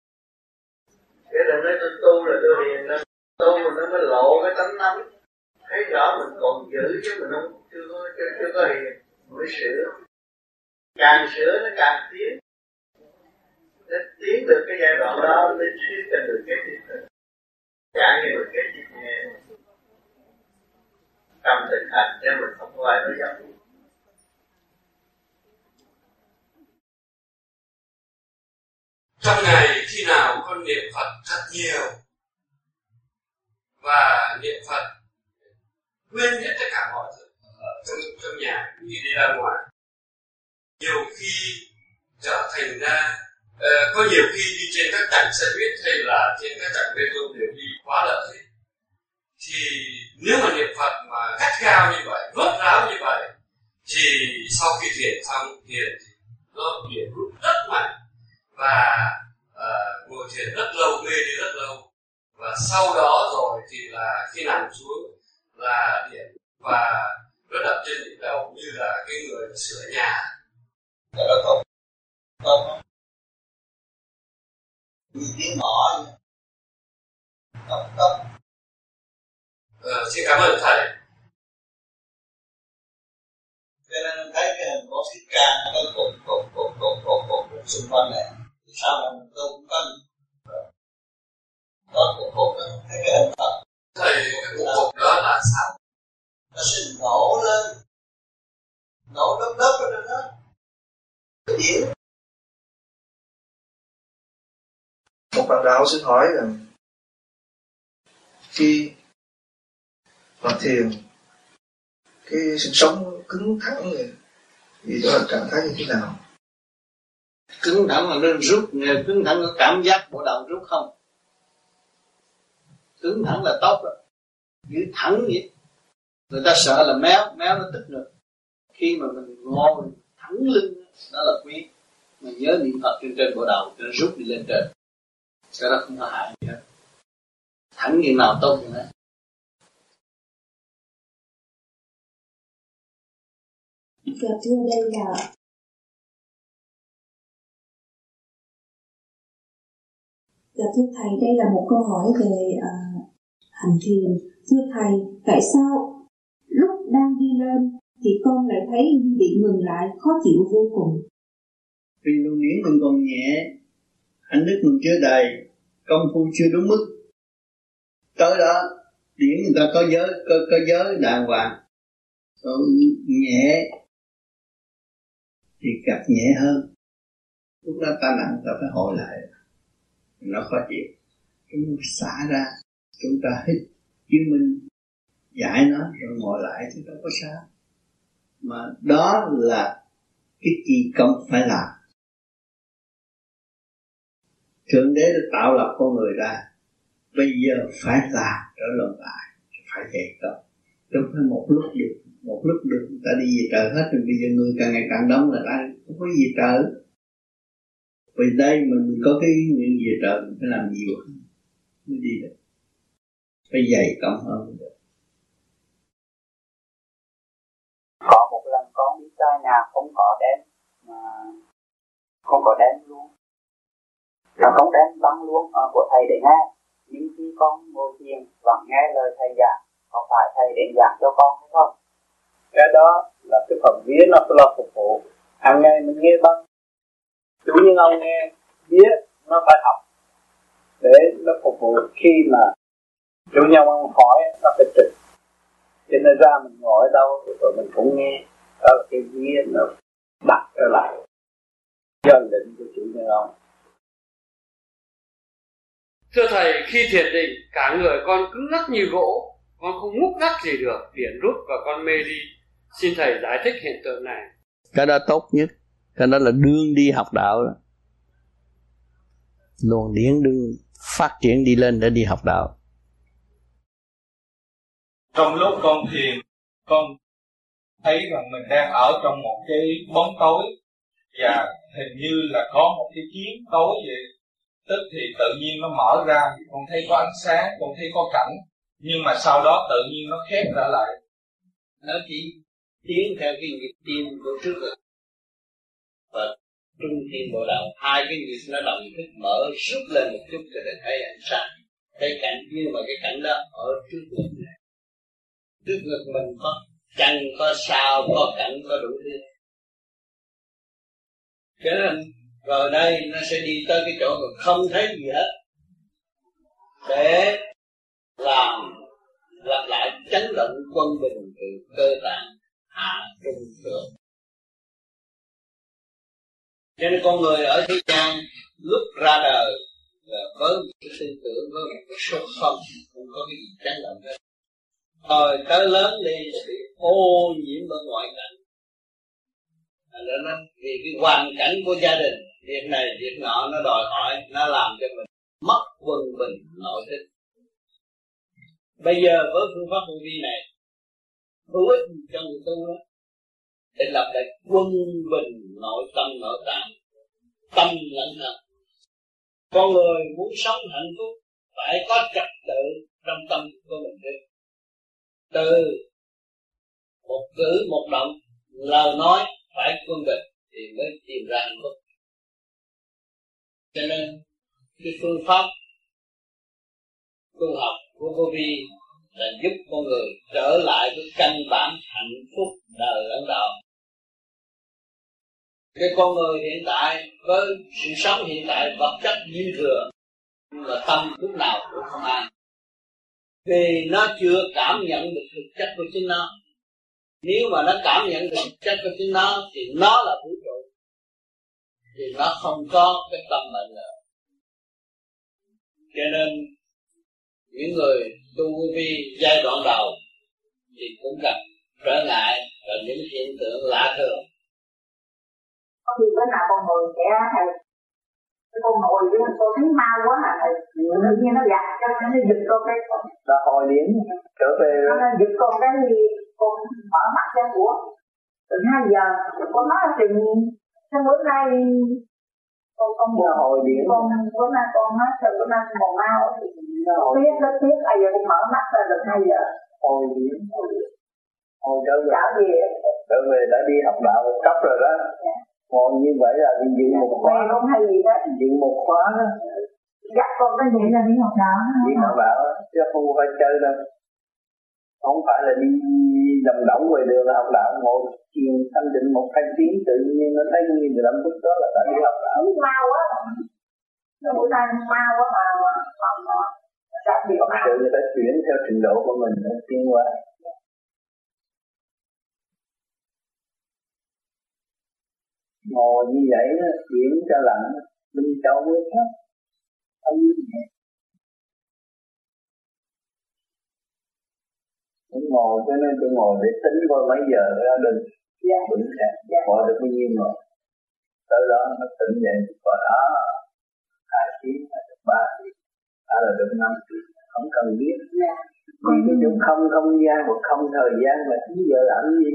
Cái đừng nói tôi tu là tôi hiền, nó tu nó mới lộ cái tánh nắm. thấy rõ mình còn giữ chứ mình không chưa có chưa, chưa có hiền mới sửa, càng sửa nó càng tiến, để tiến được cái giai đoạn đó mới suy cho được cái tiếp theo, chẳng như một cái tiếp nghe tâm thực hành cho mình không có ai nói dòng. Trong ngày khi nào con niệm Phật thật nhiều và niệm Phật quên hết tất cả mọi thứ ở trong, trong nhà khi đi ra ngoài, nhiều khi trở thành ra uh, có nhiều khi đi trên các chặng xe buýt hay là trên các chặng bê tông đều đi quá lợi hết. Thì nếu mà niệm Phật mà gắt gao như vậy, rốt ráo như vậy, thì sau khi thiền xong, thiền thì nó biển rút rất mạnh và uh, ngồi thiền rất lâu, mê đi rất lâu, và sau đó rồi thì là khi nằm xuống là điện và nó đập trên đỉnh đầu như là cái người sửa nhà. Đó là tốt, tốt không? Như tiếng mỏ, tốt tốt. Ờ, xin cảm ơn thầy. Cho nên thấy cái hình của Thích Ca nó có cục cục cục cục cục cục xung quanh này, sao mà mình tu cũng có có cục cục đó, thấy cái hình Phật. Thầy, cái cục cục đó là sao? Nó sẽ nổ lên, nổ đớp đớp ở trên đó, cái điểm. Một bạn đạo xin hỏi rằng khi mà thiền cái sự sống cứng thẳng này thì đó là trạng thái như thế nào? Cứng thẳng là nên rút, cứng thẳng có cảm giác bộ đầu rút không? Cứng thẳng là tốt rồi, giữ thẳng vậy. Người ta sợ là méo, méo nó tức được. Khi mà mình ngồi thẳng lưng đó là quý. Mình nhớ niệm Phật trên trên bộ đầu, nó rút đi lên trên. Cái đó không có hại gì hết. Thẳng như nào tốt như thế. Dạ thưa đây là Dạ thưa thầy, đây là một câu hỏi về uh, hành thiền. Thưa thầy, tại sao lúc đang đi lên thì con lại thấy bị ngừng lại, khó chịu vô cùng? Vì luồng điển mình còn nhẹ, hạnh đức mình chưa đầy, công phu chưa đúng mức. Tới đó điển người ta có giới, có, có giới đàng hoàng, còn nhẹ thì gặp nhẹ hơn. Lúc đó ta nặng ta phải hồi lại, nó khó chịu. Chúng ta xả ra, chúng ta hít chứng minh, giải nó rồi ngồi lại thì đâu có sao. Mà đó là cái kỳ công phải làm. Thượng Đế đã tạo lập con người ra, bây giờ phải làm trở luận lại, phải dạy công. Không phải một lúc được, một lúc được người ta đi về trời hết rồi, bây giờ người càng ngày càng đông là ta không có về trời. Vì đây mình có cái nguyện về trời, mình phải làm nhiều hơn mới đi được, phải dày công hơn được. Có một lần con đi ra nhà không có đèn, mà không có đèn luôn, là không đèn băng luôn à, của thầy để nghe. Nhưng khi con ngồi thiền vẫn nghe lời thầy giảng, có phải thầy đến giảng cho con hay không? Cái đó là cái phần vía nó phải lo phục vụ. Hàng ngày mình nghe băng, chủ nhân ông nghe vía nó phải học để nó phục vụ. Khi mà chủ nhân ông hỏi nó phải trực, cho nên ra mình ngồi ở đâu rồi mình cũng nghe. Đó là cái vía nó đặt trở lại do lệnh của chủ nhân ông. Thưa thầy, khi thiền định cả người con cứng ngắc như gỗ, con không nhúc nhích gì được, điển rút và con mê đi. Xin thầy giải thích hiện tượng này. Cái đó tốt nhất, cái đó là đương đi học đạo đó. Luồng điển đương phát triển đi lên để đi học đạo. Trong lúc con thiền, con thấy rằng mình đang ở trong một cái bóng tối và hình như là có một cái chiến tối vậy. Tức thì tự nhiên nó mở ra thì con thấy có ánh sáng, con thấy có cảnh, nhưng mà sau đó tự nhiên nó khép trở lại. Nó chỉ tiến theo cái nhịp tim của trước rồi. Và trung thiên bộ đạo, hai cái nhịp nó đồng thức mở rút lên một chút cho để thấy ánh sáng, thấy cảnh, nhưng mà cái cảnh đó ở trước mình này. trước ngực mình có chân, có sao, có cẳng, có đủ thứ. Cho nên rồi đây nó sẽ đi tới cái chỗ mà không thấy gì hết, để làm lặp lại chấn động quân bình từ cơ tạng hạ trung thượng. Cho nên con người ở thế gian lúc ra đời là với một cái tư tưởng, với một cái số không, không có cái gì chấn động hết. Rồi tới lớn đi thì ô nhiễm ở ngoại cảnh. Đó nó vì cái hoàn cảnh của gia đình, việc này việc nọ nó đòi hỏi, nó làm cho mình mất quân bình nội thức. Bây giờ với phương pháp vô vi này hữu ích cho người tu đó, để lập lại quân bình nội tâm nội tạng, tâm lẫn thân. Con người muốn sống hạnh phúc phải có trật tự trong tâm của mình trước. Từ một cử một động, lời nói phải quân bình thì mới tìm ra hạnh phúc. Cho nên cái phương pháp tu học của vô vi là giúp con người trở lại với căn bản hạnh phúc đời ấn đạo. Cái con người hiện tại với sự sống hiện tại vật chất dư thừa, nhưng mà tâm lúc nào cũng không an, vì nó chưa cảm nhận được thực chất của chính nó. Nếu mà nó cảm nhận được thực chất của chính nó thì nó là vũ trụ, thì nó không có cái tâm mệnh nữa. Cho nên những người tu vô vi giai đoạn đầu thì cũng gặp trở ngại và những hiện tượng lạ thường. Có khi bữa nào con ngồi sẽ thầy, con ngồi với con thấy mau quá là thầy, tự nhiên nó giặt cho nó giật con cái là hồi điểm trở về nó giật con cái con mở mắt ra của từ hai giờ con nói là tình sao bữa nay con con buồn hồi điểm con bữa nay con nói sao bữa nay còn mau biết rất tiếc bây giờ con mở mắt ra được hai giờ hồi điểm hồi trở về trở về đã đi học đạo một cấp rồi đó. Còn như vậy là đi dự một khóa, không hay gì đó, dự một khóa đó. Dắt con cái vậy là đi học đạo. Đi học đạo chứ không phải chơi đâu. Không phải là đi vòng động ngoài đường là học đạo, ngồi thiền thanh định một hai tiếng tự nhiên nó thấy như mười lăm phút đó là đã đi học đạo. Mau quá. Nó bữa nay mau quá mà mà mà sao bị học sự người ta chuyển theo trình độ của mình nó tiến qua. Ngồi như vậy đó, chuyển cho lạnh, linh châu bước hết, không nhẹ. Cũng ngồi cho nên tôi ngồi để tính coi mấy giờ ra đình, bữa sẽ bỏ được bao nhiêu rồi. Tới đó nó tỉnh dậy, coi đó, hai tiếng, hai được ba tiếng, đã là được năm tiếng, không cần biết. Vì cái chỗ không không gian và không thời gian mà chín giờ làm gì?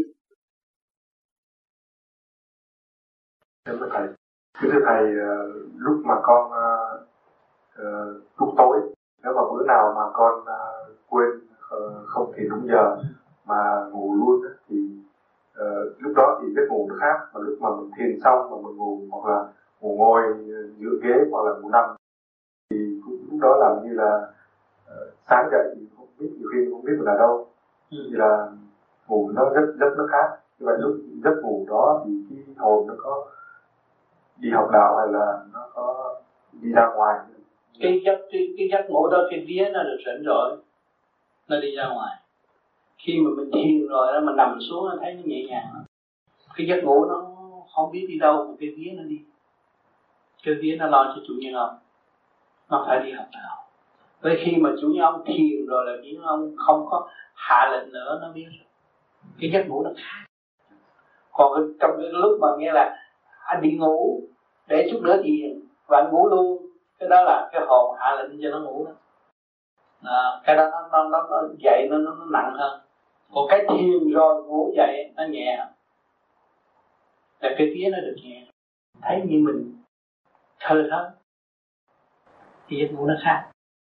Thưa thầy, thưa thầy, lúc mà con uh, lúc tối, nếu mà bữa nào mà con uh, quên uh, không thì đúng giờ mà ngủ luôn thì uh, lúc đó thì giấc ngủ nó khác. Mà lúc mà mình thiền xong mà mình ngủ hoặc là ngủ ngồi dựa ghế hoặc là ngủ nằm thì cũng lúc đó làm như là uh, sáng dậy thì không biết, nhiều khi không biết mình ở đâu, thì là ngủ nó rất rất nó khác. Như vậy lúc giấc ngủ đó thì cái hồn nó có đi học đạo hay là nó có đi ra ngoài? Cái giấc cái, cái giấc ngủ đó cái vía nó được rảnh rồi, nó đi ra ngoài. Khi mà mình thiền rồi đó, mình nằm xuống nó thấy nó nhẹ nhàng. Cái giấc ngủ nó không biết đi đâu mà cái vía nó đi. Cái vía nó lo cho chủ nhân ông, nó phải đi học đạo. Với khi mà chủ nhân ông thiền rồi là chủ nhân ông không có hạ lệnh nữa, nó biết rồi. Cái giấc ngủ nó khác. Còn trong cái lúc mà nghe là anh đi ngủ để chút nữa thiền và anh ngủ luôn, cái đó là cái hồn hạ lệnh cho nó ngủ đó. À, cái đó nó, nó, nó, nó dậy nó, nó, nó nặng hơn. Còn cái thiền rồi ngủ dậy nó nhẹ hơn. Là cái phía nó được nhẹ, thấy như mình thơ thớt, thì giấc ngủ nó khác.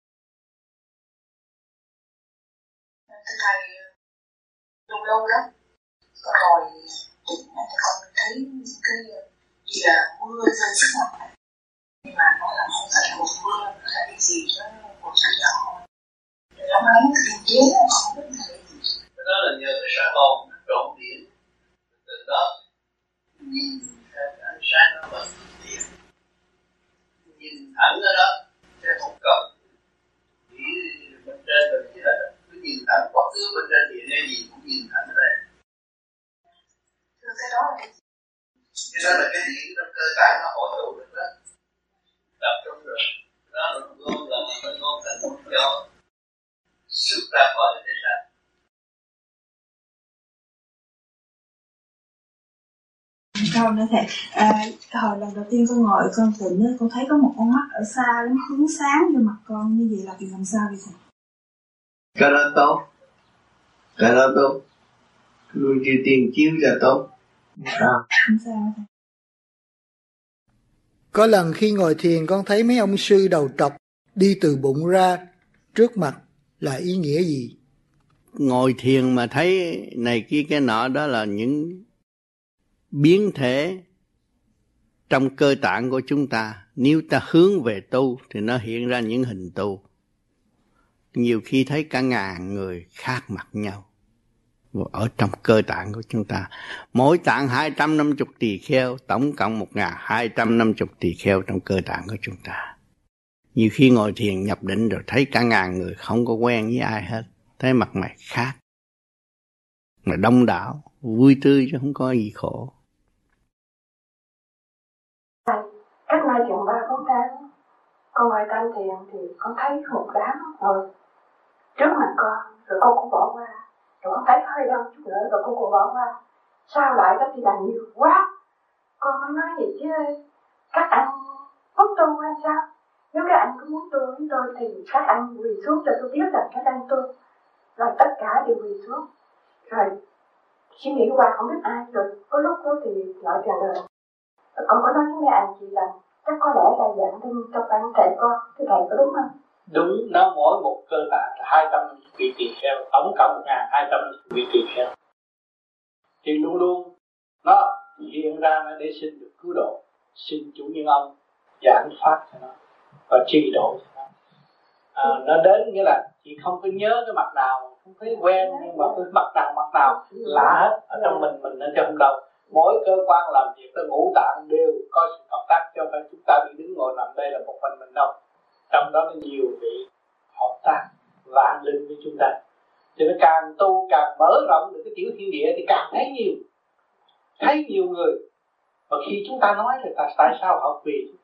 Thưa thầy, lâu lâu lắm con ngồi tỉnh thì con thấy cái gì là mưa rơi xuống mặt, nhưng mà nó là không phải một mưa, nó là cái gì đó một chút nhỏ, nó nắng kinh tế, không biết là cái gì. Cái đó là nhờ cái sáng hồn trộn điện, từ đó nhìn theo cái ánh sáng nó vẫn điện, nhìn thẳng ở đó chứ không cần chỉ bên trên rồi chỉ là cứ nhìn thẳng bất cứ bên trên điện này gì cũng nhìn thẳng ở đây. Cái đó là cái đó là cái điện trong cơ tạng nó hội tụ được đó, tập trung rồi đó là gom là mình gom thành một cho xuất ra khỏi thể xác. Câu nữa thầy, à, hồi lần đầu tiên con ngồi con tịnh con thấy có một con mắt ở xa lắm hướng sáng vô mặt con, như vậy là vì làm sao vậy thầy? Cái đó tốt, cái đó tốt, người chịu tiền chiếu là tốt. Sao? Không sao thầy. Có lần khi ngồi thiền con thấy mấy ông sư đầu trọc đi từ bụng ra trước mặt là ý nghĩa gì? Ngồi thiền mà thấy này kia cái nọ đó là những biến thể trong cơ tạng của chúng ta. Nếu ta hướng về tu thì nó hiện ra những hình tu. Nhiều khi thấy cả ngàn người khác mặt nhau ở trong cơ tạng của chúng ta. Mỗi tạng hai trăm năm mươi tỳ kheo, tổng cộng một nghìn hai trăm năm mươi tỳ kheo trong cơ tạng của chúng ta. Nhiều khi ngồi thiền nhập định rồi thấy cả ngàn người không có quen với ai hết, thấy mặt mày khác, mà đông đảo, vui tươi chứ không có gì khổ. Cách nay chừng ba bốn tháng, con ngồi canh thiền thì con thấy một đám ngồi trước mặt con, rồi con cũng bỏ qua, rồi con thấy hơi đông chút nữa, rồi con cũng bỏ qua. Sao lại đó thì là nhiều quá? Con mới nói vậy chứ, các anh muốn tu hay sao? Nếu các anh có muốn tu với tôi thì các anh quỳ xuống cho tôi biết rằng các anh tu. Rồi tất cả đều quỳ xuống. Rồi suy nghĩ qua không biết ai, rồi có lúc đó thì lại trả lời. Con có nói với mấy anh chị rằng chắc có lẽ là dạng thêm trong anh thầy con, cái thầy có đúng không? Đúng, nó mỗi một cơ tạng là hai trăm vị tỳ kheo, tổng cộng một nghìn hai trăm vị tỳ kheo. Thì luôn luôn nó hiện ra để xin được cứu độ, xin chủ nhân ông giảng pháp cho nó và trì độ cho nó. À, nó đến nghĩa là chị không có nhớ cái mặt nào, không thấy quen, nhưng mà cái mặt nào mặt nào lạ hết ở trong mình mình nó chứ không đâu. Mỗi cơ quan làm việc tới ngũ tạng đều có sự hợp tác, cho phải chúng ta đi đứng ngồi nằm đây là một mình mình đâu. Trong đó nó nhiều vị hợp tác vạn linh với chúng ta. Cho nên càng tu càng mở rộng được cái tiểu thiên địa thì càng thấy nhiều, thấy nhiều người. Và khi chúng ta nói thì tại sao họ quỳ?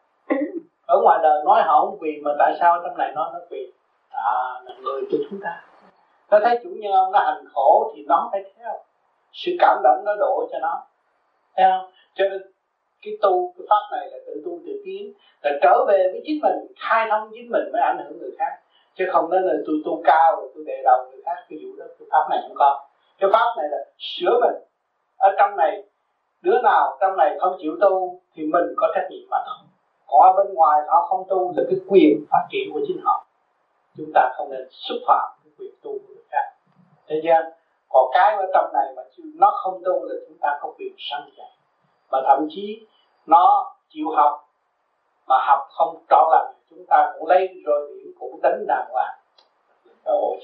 Ở ngoài đời nói họ không quỳ, mà tại sao trong này nói nó quỳ? À, là người của chúng ta. Nó thấy chủ nhân ông nó hành khổ thì nó phải theo. Sự cảm động nó đổ cho nó. Thấy không? Cho nên cái tu, cái pháp này là tự tu tự tiến, là trở về với chính mình, khai thông chính mình mới ảnh hưởng người khác. Chứ không nói là tôi tu cao rồi tôi đệ đầu người khác. Cái vụ đó, cái pháp này không có. Cái pháp này là sửa mình. Ở trong này, đứa nào trong này không chịu tu thì mình có trách nhiệm mà thôi. Còn ở bên ngoài họ không tu là cái quyền phát triển của chính họ. Chúng ta không nên xúc phạm cái quyền tu của người khác. Thấy chưa? Còn cái ở trong này mà nó không tu là chúng ta có quyền săn dạy. Mà thậm chí nó chịu học mà học không trọn lành, chúng ta cũng lấy rồi điểm cũng đánh đàng hoàng. Độ.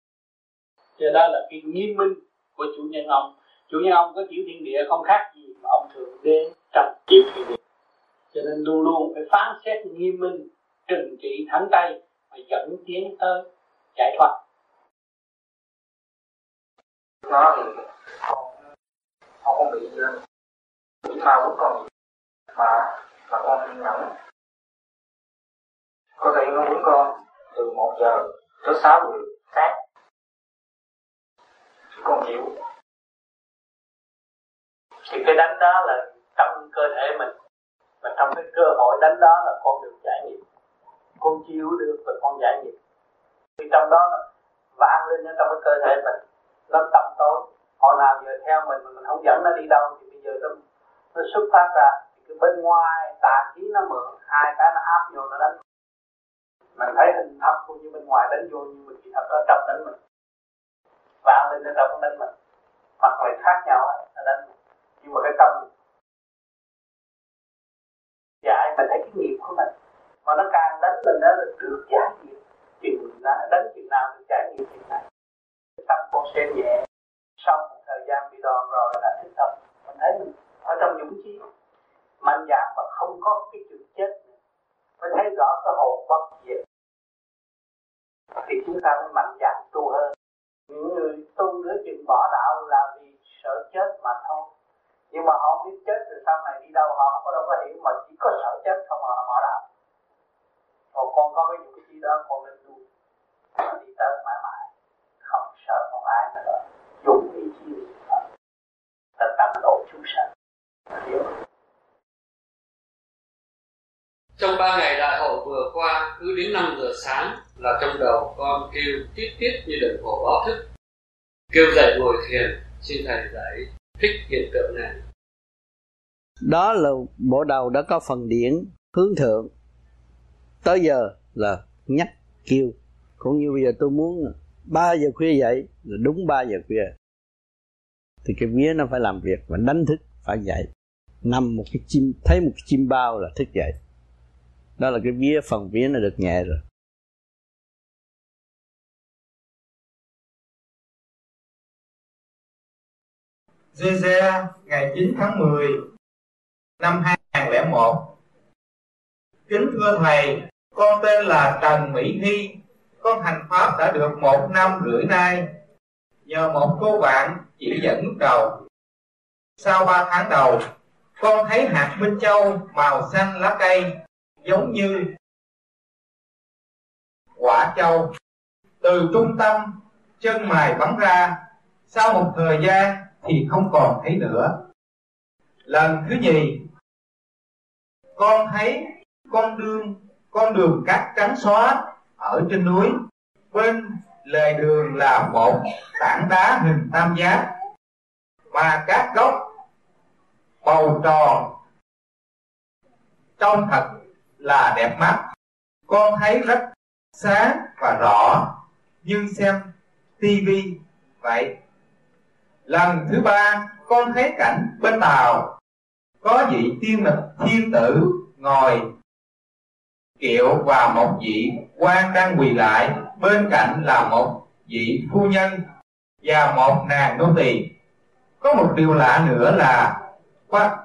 Cho đó là cái nghiêm minh của chủ nhân ông. Chủ nhân ông có tiểu thiên địa không khác gì mà ông thường đến trong tiểu thiên địa. Cho nên luôn luôn phải phán xét nghiêm minh, trừng trị thẳng tay mà dẫn tiến tới giải thoát. Nó thì không, không có bị bị ma quấn con, mà là con kiên nhẫn. Có thể nó quấn con từ một giờ tới sáu giờ sáng, con chịu. Thì cái đánh đó là trong cơ thể mình, và trong cái cơ hội đánh đó là con được giải nghiệp, con chịu được và con giải nghiệp. Thì trong đó là vạn linh ở trong cái cơ thể mình, nó tâm tối, hồi nào giờ theo mình mà mình không dẫn nó đi đâu thì bây giờ nó, nó xuất phát ra thì cái bên ngoài tà khí nó mượn hai cái nó áp vô nó đánh. Mình thấy hình thấp cũng như bên ngoài đánh vô, nhưng mình chỉ thật ở trong đánh mình. Vạn linh ở trong đánh mình, mặt mày khác nhau nó đánh mình. Nhưng mà cái tâm giải mình thấy cái nghiệp của mình, mà nó càng đánh mình nó được giải nghiệp. Chừng nó đánh chừng nào được giải nghiệp chừng này. Cái tâm con sẽ nhẹ đòn rồi là thích tâm. Mình thấy mình ở trong dũng khí mạnh dạn và không có cái chuyện chết, mới thấy rõ cái hồn bất diệt, thì chúng ta mới mạnh dạn tu hơn. Những người tu nửa chừng bỏ đạo là vì sợ chết mà thôi, nhưng mà họ không biết chết rồi sau này đi đâu, họ không có đâu có hiểu, mà chỉ có sợ chết không mà họ bỏ đạo. Còn con có cái dũng khí đó, con nên tu đi tới mãi mãi, không sợ một ai nữa, dùng ý chí là tận độ chúng sanh. Hiểu không? Trong ba ngày đại hội vừa qua, cứ đến năm giờ sáng là trong đầu con kêu tiết tiết như đồng hồ báo thức, kêu dậy ngồi thiền. Xin thầy giải thích hiện tượng này. Đó là bộ đầu đã có phần điển hướng thượng. Tới giờ là nhắc kêu. Cũng như bây giờ tôi muốn ba giờ khuya dậy, là đúng ba giờ khuya, thì cái vía nó phải làm việc và đánh thức phải dậy. Nằm một cái chim, thấy một cái chim bao là thức dậy. Đó là cái vía, phần vía nó được nhẹ rồi. Dê Dê ngày chín tháng mười năm hai nghìn không trăm lẻ một. Kính thưa thầy, con tên là Trần Mỹ Hy. Con hành pháp đã được một năm rưỡi nay, nhờ một cô bạn chỉ dẫn lúc đầu. Sau ba tháng đầu, con thấy hạt minh châu màu xanh lá cây giống như quả châu từ trung tâm chân mày bắn ra. Sau một thời gian thì không còn thấy nữa. Lần thứ nhì, con thấy con đường con đường cát trắng xóa ở trên núi. Bên lề đường là một tảng đá hình tam giác, và các góc bầu tròn trông thật là đẹp mắt. Con thấy rất sáng và rõ như xem tivi vậy. Lần thứ ba, con thấy cảnh bên tàu có vị tiên thiên tử ngồi kiệu và một vị quan đang quỳ lại, bên cạnh là một vị phu nhân và một nàng nô tỳ. Có một điều lạ nữa là quá,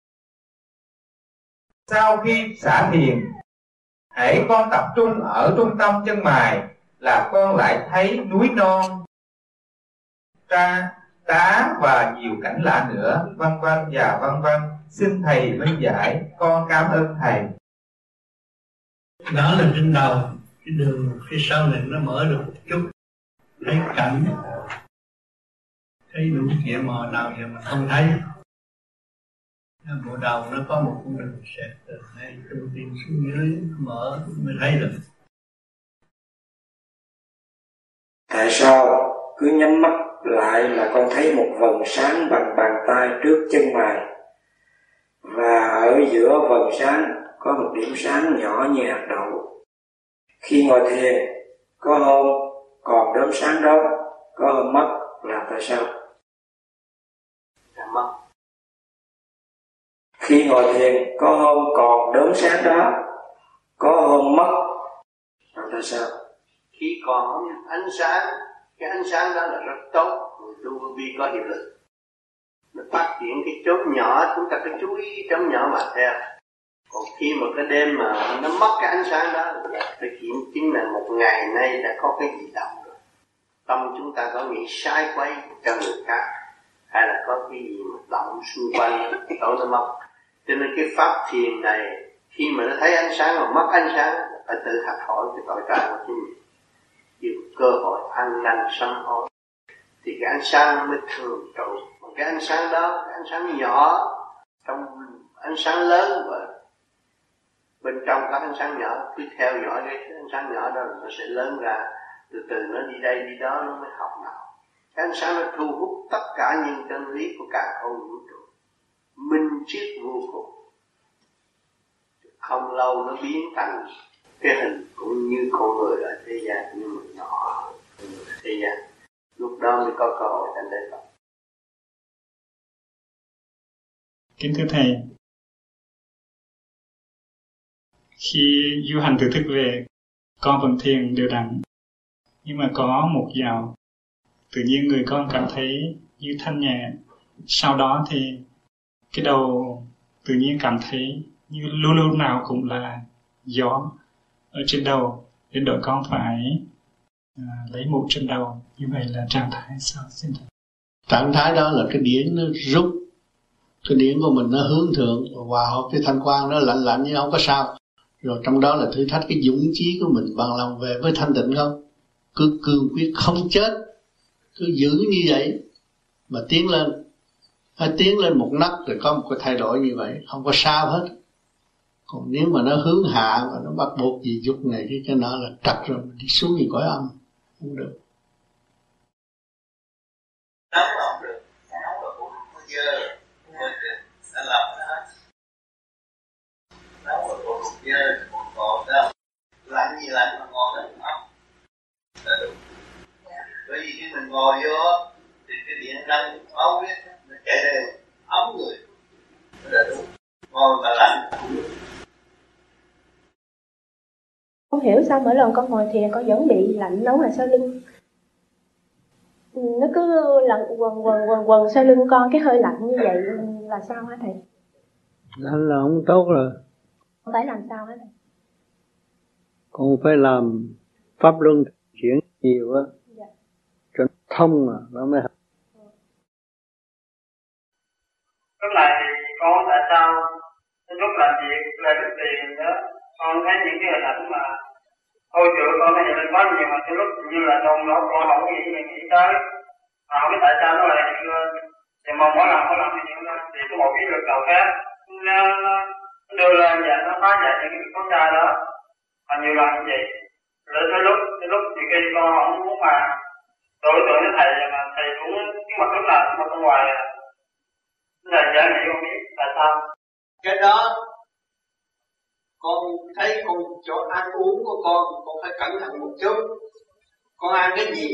sau khi xả thiền, hễ con tập trung ở trung tâm chân mày là con lại thấy núi non, tra đá và nhiều cảnh lạ nữa, vân vân và vân vân. Xin thầy minh giải, con cảm ơn thầy. Đó là trên đầu, cái đường phía sau này nó mở được một chút, thấy cảnh, thấy đủ chuyện mà nào giờ mình không thấy. Bộ đầu nó có một con đường xẹt từ đây từ tiền xuống dưới, mở mới thấy được. Tại sao cứ nhắm mắt lại là con thấy một vầng sáng bằng bàn tay trước chân mày, và ở giữa vầng sáng có một điểm sáng nhỏ như hạt đậu. Khi ngồi thiền, có hôm còn đốm sáng đó, có hôm mất, là tại sao? Là mất. Khi ngồi thiền, có hôm còn đốm sáng đó, có hôm mất, là tại sao? Khi còn ánh sáng, cái ánh sáng đó là rất tốt, người tu vô vi có hiệu lực. Nó phát triển cái chốt nhỏ, chúng ta cứ chú ý chấm nhỏ mà theo. Còn khi mà cái đêm mà nó mất cái ánh sáng đó, phải kiểm chứng là một ngày nay đã có cái gì động rồi. Tâm chúng ta có nghĩ sai quay cho người khác, hay là có cái gì mà động xung quanh, tối nó mất. Cho nên cái pháp thiền này, khi mà nó thấy ánh sáng mà mất ánh sáng, phải tự học hỏi cái tội trạng của chính mình, dùng cơ hội ăn năn sám hối, thì cái ánh sáng mới thường trụ. Còn cái ánh sáng đó, cái ánh sáng nhỏ trong ánh sáng lớn, và bên trong các ánh sáng nhỏ cứ theo dõi cái ánh sáng nhỏ đó, nó sẽ lớn ra, từ từ nó đi đây đi đó, nó mới học nào. Cái ánh sáng nó thu hút tất cả những chân lý của cả không vũ trụ, minh triết vô cùng. Không lâu nó biến thành cái hình cũng như con người ở thế gian, nhưng mà nhỏ hơn ở thế gian. Lúc đó mới có cơ hội thành đây Phật. Kính thưa thầy, khi du hành từ thức về, con vẫn thiền đều đặn, nhưng mà có một dạo tự nhiên người con cảm thấy như thanh nhẹ. Sau đó thì cái đầu tự nhiên cảm thấy như luôn luôn nào cũng là gió ở trên đầu, đến độ con phải à, lấy mũ trên đầu. Như vậy là trạng thái sao xin thầy? Trạng thái đó là cái điển nó rút, cái điển của mình nó hướng thượng và hòa hợp với thanh quang, nó lạnh lạnh nhưng không có sao. Rồi trong đó là thử thách cái dũng chí của mình, bằng lòng về với thanh tịnh không, cứ cương quyết không chết, cứ giữ như vậy mà tiến lên. Phải tiến lên một nấc rồi có một cái thay đổi như vậy, không có sao hết. Còn nếu mà nó hướng hạ và nó bắt buộc gì dục này cái cái nọ là trật rồi, mình đi xuống gì cõi âm không được. Nóng lòng được, nóng là cũng không dơ, môi trường sẽ làm nó hết. Nóng là cũng không dơ, không ngọt đâu. Lạnh gì lạnh mà ngọt đó không ốc. Là đúng. Bởi vì khi mình ngồi vô thì cái điện năng ấu biết nó chạy đều, ấm người. Là đúng. Ngồi mà lạnh. Không hiểu sao mỗi lần con ngồi thiền con vẫn bị lạnh nóng ở sau lưng. Nó cứ lận quần quần quần quần sau lưng con, cái hơi lạnh như vậy là sao hả thầy? Lạnh là không tốt rồi. Phải làm sao hả thầy? Con phải làm pháp luân chuyển nhiều á, dạ. Cho thông mà nó mới hợp. Lúc này thì con tại sao lúc làm việc là được tiền đó, con thấy những cái hình ảnh mà hồi trước con thấy mình có nhiều mà lúc như là nôn nó con không nghĩ gì nghĩ tới, mà không biết tại sao nó lại hiện lên. Thì mong mỗi lần mỗi lần nó hiện lên thì có một cái lực đầu khác nó, nó đưa lên và nó phá giải những cái vấn đề đó, mà nhiều lần như vậy. Rồi tới lúc tới lúc nhiều khi con không muốn mà đối tượng với thầy mà thầy cũng cái mặt lúc nào mà con ngoài là giải nghị không biết tại sao. Cái đó con thấy con chỗ ăn uống của con, con phải cẩn thận một chút. Con ăn cái gì?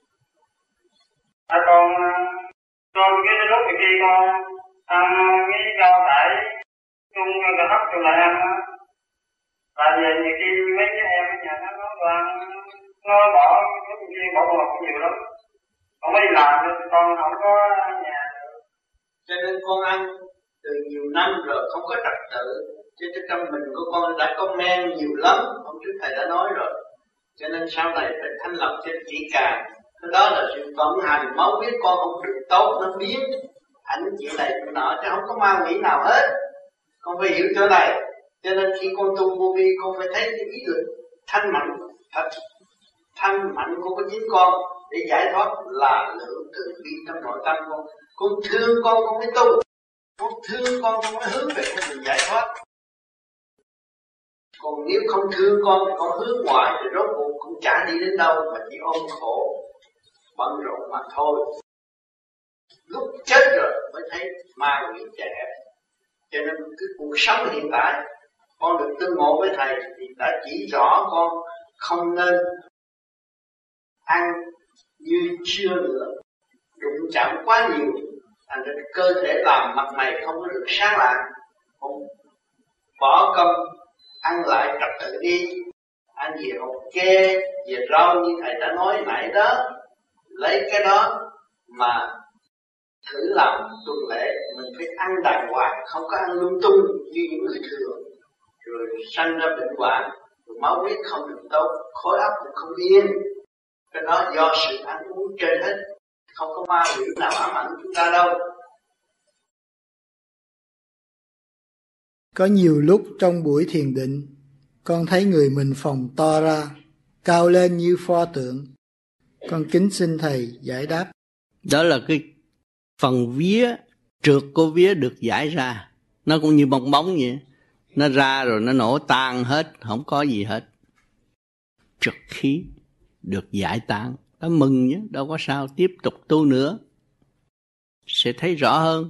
À, con con cái lúc khi con ăn cái rau cải chung cà hấp chung lại ăn á, tại vì nhiều khi mấy cái em ở nhà nó nó ăn nó bỏ lúc kia bỏ bột cũng nhiều lắm, không có đi làm nên con không có nhà được. Cho nên con ăn từ nhiều năm rồi không có trật tự, cho nên trong mình của con đã có men nhiều lắm, hôm trước thầy đã nói rồi. Cho nên sau này phải thanh lọc cho kỹ càng. Cái đó là sự vận hành máu huyết con không được tốt, nó biến ảnh chuyện này chuyện nọ chứ không có ma quỷ nào hết. Con phải hiểu chỗ này. Cho nên khi con tu vô vi con phải thấy cái ý lực thanh mạnh, thật thanh mạnh của cái chính con để giải thoát là lượng từ bi trong nội tâm con. Con thương con con mới tu, con thương con con mới hướng về con đường giải thoát. Còn nếu không thương con thì con hướng ngoại thì rốt cuộc cũng chả đi đến đâu mà chỉ ôm khổ bận rộn mà thôi. Lúc chết rồi mới thấy ma quỷ trẻ. Cho nên cái cuộc sống hiện tại con được tương ngộ với thầy thì đã chỉ rõ con không nên ăn như xưa nữa, đụng chạm quá nhiều, thành ra cơ thể làm mặt mày không có được sáng lạng. Con bỏ công ăn lại trật tự đi, ăn về hột kê, về rau như thầy đã nói nãy đó, lấy cái đó mà thử làm tuần lễ. Mình phải ăn đàng hoàng, không có ăn lung tung như những người thường, rồi sanh ra bệnh hoạn, rồi máu huyết không được tốt, khối óc cũng không yên. Cái đó do sự ăn uống trên hết, không có ma quỷ nào ám ảnh chúng ta đâu. Có nhiều lúc trong buổi thiền định, con thấy người mình phồng to ra, cao lên như pho tượng. Con kính xin thầy giải đáp. Đó là cái phần vía, trượt của vía được giải ra. Nó cũng như bong bóng vậy. Nó ra rồi nó nổ tan hết, không có gì hết. Trượt khí được giải tán. Nó mừng nhé, đâu có sao, tiếp tục tu nữa. Sẽ thấy rõ hơn.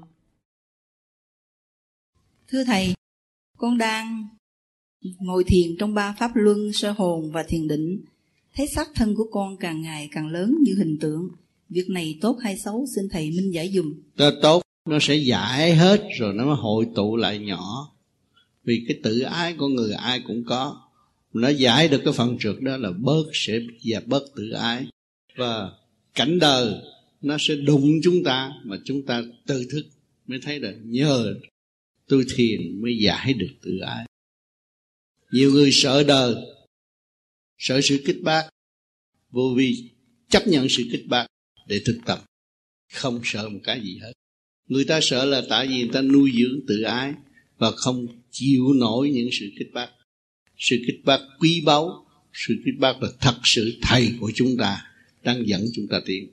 Thưa thầy, con đang ngồi thiền trong ba pháp luân sơ hồn và thiền định. Thấy xác thân của con càng ngày càng lớn như hình tượng. Việc này tốt hay xấu xin thầy minh giải dùm. Đó tốt, nó sẽ giải hết rồi nó mới hội tụ lại nhỏ. Vì cái tự ái của người ai cũng có. Nó giải được cái phần trượt đó là bớt sẽ và bớt tự ái. Và cảnh đời nó sẽ đụng chúng ta, mà chúng ta tự thức mới thấy được. Nhờ tôi thiền mới giải được tự ái. Nhiều người sợ đời, sợ sự kích bác, vô vi chấp nhận sự kích bác để thực tập, không sợ một cái gì hết. Người ta sợ là tại vì người ta nuôi dưỡng tự ái và không chịu nổi những sự kích bác. Sự kích bác quý báu, sự kích bác là thật sự thầy của chúng ta, đang dẫn chúng ta tiến.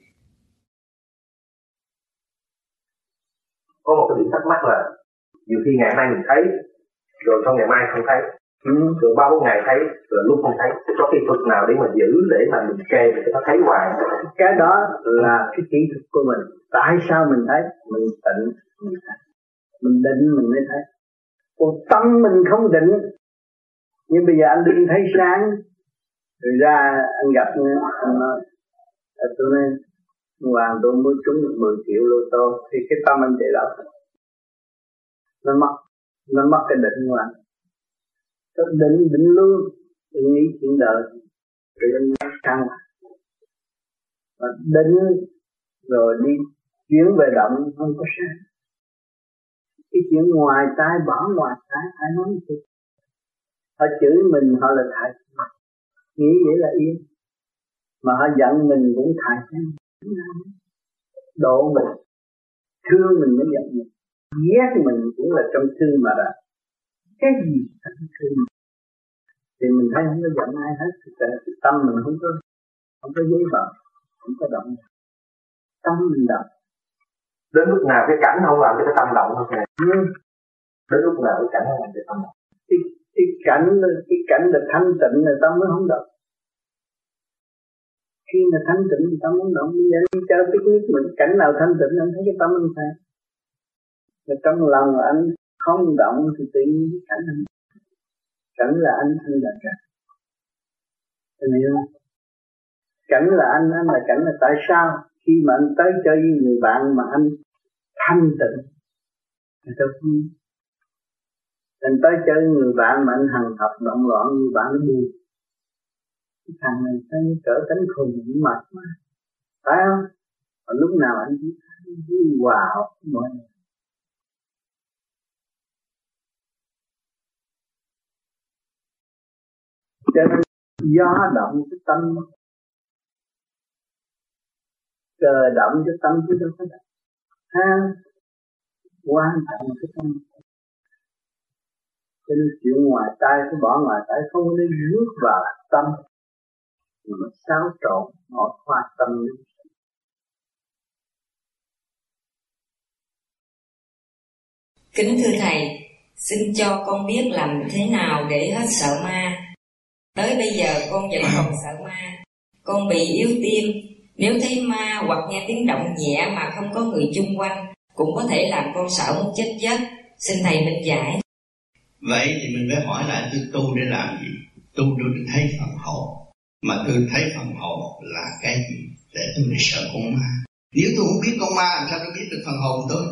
Có một cái điểm thắc mắc là nhiều khi ngày mai mình thấy, rồi trong ngày mai không thấy, ừ. rồi ba bốn ngày thấy, rồi lúc không thấy. Thì có cái thuật nào để mà giữ, để mà mình kê để nó thấy hoài? Cái đó là cái kỹ thuật của mình. Tại sao mình thấy? Mình tịnh mình thấy, mình định mình mới thấy. Còn tâm mình không định. Nhưng bây giờ anh định thấy sáng, rồi ra anh gặp anh nói, tôi nói Hoàng tôi mới trúng được mười triệu lô tô, thì cái tâm anh chạy đâu? Nó mất, nó mất cái định của anh. Cái định, định luôn, đừng nghĩ chuyện đời, rồi anh mất sang. Và định rồi đi chuyển về động không có sáng. Cái chuyện ngoài tai bỏ ngoài tai, ai nói gì? Họ chửi mình họ là thầy, nghĩ vậy là yên. Mà họ giận mình cũng thầy, độ mình, thương mình mới giận mình, ghét mình cũng là trong thương mà ra. Cái gì thành thương mình? Thì mình thấy không có giận ai hết, thì tâm mình không có, không có giấy vợ, không có động. Tâm mình động. Đến lúc nào cái cảnh không làm cho cái tâm động không nè? Ừ. Đến lúc nào cái cảnh không làm cho tâm động? Cái, cái cảnh cái cảnh là thanh tịnh là tâm mới không động. Khi mà thanh tịnh thì tâm không động. Bây giờ đi chơi picnic mình cảnh nào thanh tịnh anh thấy cái tâm anh sao? Mà trong lòng anh không động thì tự nhiên cái cảnh anh. Cảnh là anh, anh là cảnh. Anh hiểu không? Cảnh là anh, anh là cảnh là tại sao? Khi mà anh tới chơi với người bạn mà anh thanh tịnh thì tôi không. Anh tới chơi với người bạn mà anh hằng học động loạn, người bạn nó buồn. Cái thằng này nó trở cánh khùng cũng mệt mà. Phải không? Và lúc nào anh chỉ hòa hợp mọi người. Cho nên gió động cái tâm, cờ động cái tâm chứ đâu có động. Ha, quan trọng cái tâm. Cho nên chuyện ngoài tay phải bỏ ngoài tay, không có nên rước vào tâm mà xáo trộn mọi khoa tâm linh. Kính thưa Thầy, xin cho con biết làm thế nào để hết sợ ma. Tới bây giờ con vẫn còn sợ ma. Con bị yếu tim, nếu thấy ma hoặc nghe tiếng động nhẹ mà không có người chung quanh cũng có thể làm con sợ muốn chết giấc. Xin Thầy minh giải. Vậy thì mình phải hỏi lại tôi tu để làm gì? Tu để thấy phần hồn. Mà tôi thấy phần hồn là cái gì? Để tôi mới sợ con ma. Nếu tôi không biết con ma, làm sao tôi biết được phần hồn tôi?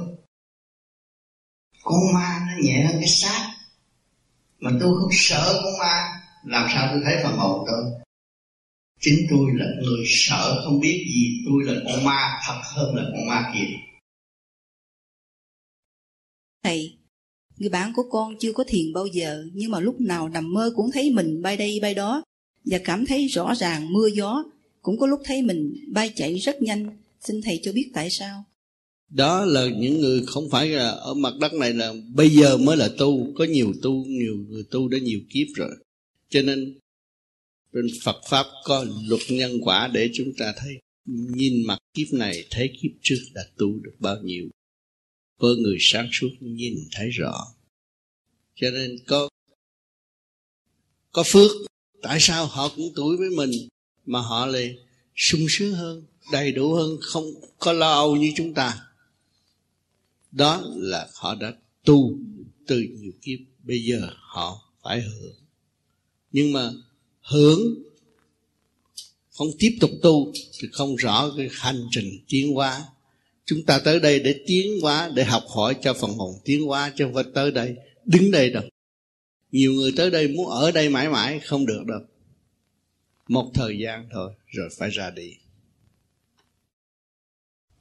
Con ma nó nhẹ hơn cái xác. Mà tôi không sợ con ma, làm sao tôi thấy phần hồn tôi? Chính tôi là người sợ không biết gì. Tôi là con ma thật hơn là con ma kia. Thầy, người bạn của con chưa có thiền bao giờ, nhưng mà lúc nào nằm mơ cũng thấy mình bay đây bay đó và cảm thấy rõ ràng mưa gió. Cũng có lúc thấy mình bay chạy rất nhanh. Xin Thầy cho biết tại sao. Đó là những người không phải là ở mặt đất này là bây giờ mới là tu. Có nhiều tu, nhiều người tu đã nhiều kiếp rồi. Cho nên bên Phật Pháp có luật nhân quả để chúng ta thấy. Nhìn mặt kiếp này thấy kiếp trước đã tu được bao nhiêu. Với người sáng suốt nhìn thấy rõ. Cho nên có có phước. Tại sao họ cũng tuổi với mình mà họ lại sung sướng hơn, đầy đủ hơn, không có lo âu như chúng ta. Đó là họ đã tu từ nhiều kiếp. Bây giờ họ phải hưởng. Nhưng mà hưởng không tiếp tục tu thì không rõ cái hành trình tiến hóa. Chúng ta tới đây để tiến hóa, để học hỏi cho phần hồn tiến hóa, chứ không phải tới đây đứng đây đâu. Nhiều người tới đây muốn ở đây mãi mãi không được đâu. Một thời gian thôi rồi phải ra đi.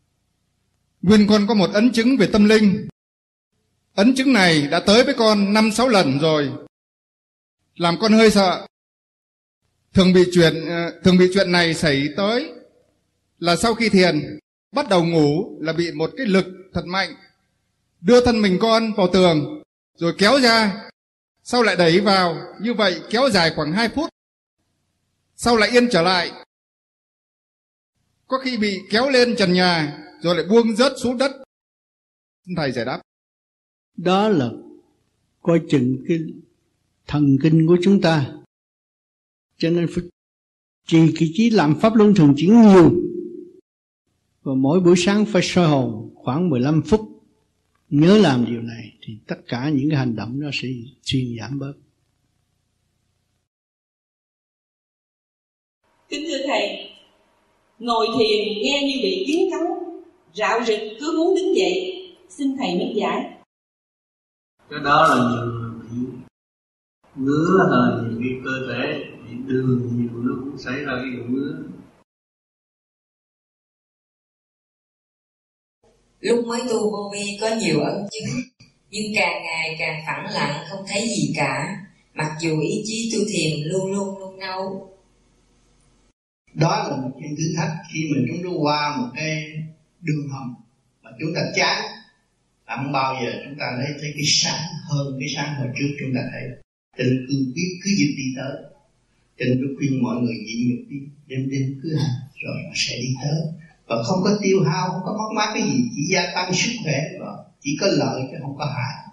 Nguyên con có một ấn chứng về tâm linh. Ấn chứng này đã tới với con năm sáu lần rồi, làm con hơi sợ. Thường bị chuyện thường bị chuyện này xảy tới là sau khi thiền bắt đầu ngủ là bị một cái lực thật mạnh đưa thân mình con vào tường rồi kéo ra, sau lại đẩy vào, như vậy kéo dài khoảng hai phút, sau lại yên trở lại. Có khi bị kéo lên trần nhà rồi lại buông rớt xuống đất. Thầy giải đáp. Đó là coi chừng cái thần kinh của chúng ta, cho nên phải trì kỳ trí làm pháp luân thường chuyển nhiều, và mỗi buổi sáng phải soi hồn khoảng mười lăm phút. Nhớ làm điều này thì tất cả những cái hành động nó sẽ suy giảm bớt. Kính thưa Thầy, ngồi thiền nghe như bị kiến cắn, rạo rực cứ muốn đứng dậy, xin Thầy minh giải. Cái đó là nhiều người bị ngứa, là nhiều cái cơ thể bị đường nhiều, nó cũng xảy ra cái ngứa. Lúc mới tu vô vi có nhiều ấn chứng, nhưng càng ngày càng phẳng lặng không thấy gì cả, mặc dù ý chí tu thiền luôn luôn nung nấu. Đó là một cái thử thách khi mình chúng ta qua một cái đường hầm mà chúng ta chán, không bao giờ chúng ta lấy thấy cái sáng hơn cái sáng hồi trước chúng ta thấy. Cho nên cứ biết cứ dịp đi tới. Cho nên tôi khuyên mọi người nhịn nhục đi, đêm đêm cứ hành rồi nó sẽ đi tới. Và không có tiêu hao, không có mất mát cái gì, chỉ gia tăng sức khỏe, và chỉ có lợi chứ không có hại.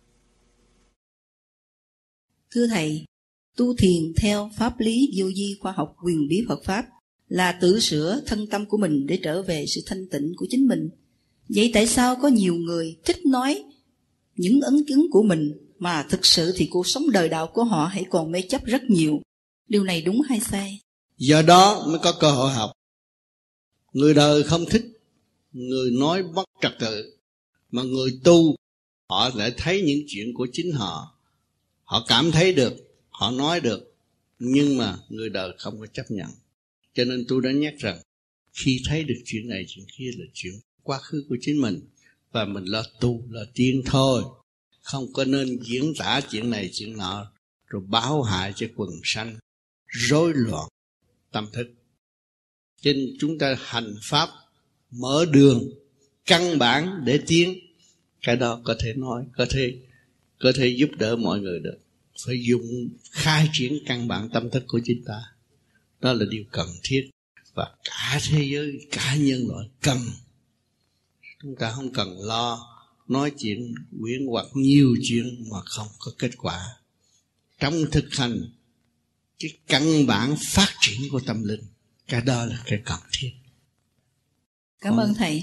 Thưa Thầy, tu thiền theo pháp lý vô vi khoa học quyền bí Phật Pháp là tự sửa thân tâm của mình để trở về sự thanh tịnh của chính mình. Vậy tại sao có nhiều người thích nói những ấn chứng của mình mà thực sự thì cuộc sống đời đạo của họ hãy còn mê chấp rất nhiều? Điều này đúng hay sai? Do đó mới có cơ hội học. Người đời không thích người nói bất trật tự, mà người tu họ lại thấy những chuyện của chính họ, họ cảm thấy được, họ nói được, nhưng mà người đời không có chấp nhận. Cho nên tôi đã nhắc rằng khi thấy được chuyện này chuyện kia là chuyện quá khứ của chính mình, và mình là tu là tiên thôi, không có nên diễn tả chuyện này chuyện nọ rồi báo hại cho quần sanh, rối loạn tâm thức. Cho nên chúng ta hành pháp mở đường căn bản để tiến, cái đó có thể nói, có thể có thể giúp đỡ mọi người được. Phải dùng khai triển căn bản tâm thức của chúng ta, đó là điều cần thiết, và cả thế giới, cả nhân loại cần. Chúng ta không cần lo nói chuyện quyển hoặc nhiều chuyện mà không có kết quả. Trong thực hành cái căn bản phát triển của tâm linh, cái đó là cái cần thiết. Cảm ơn Thầy.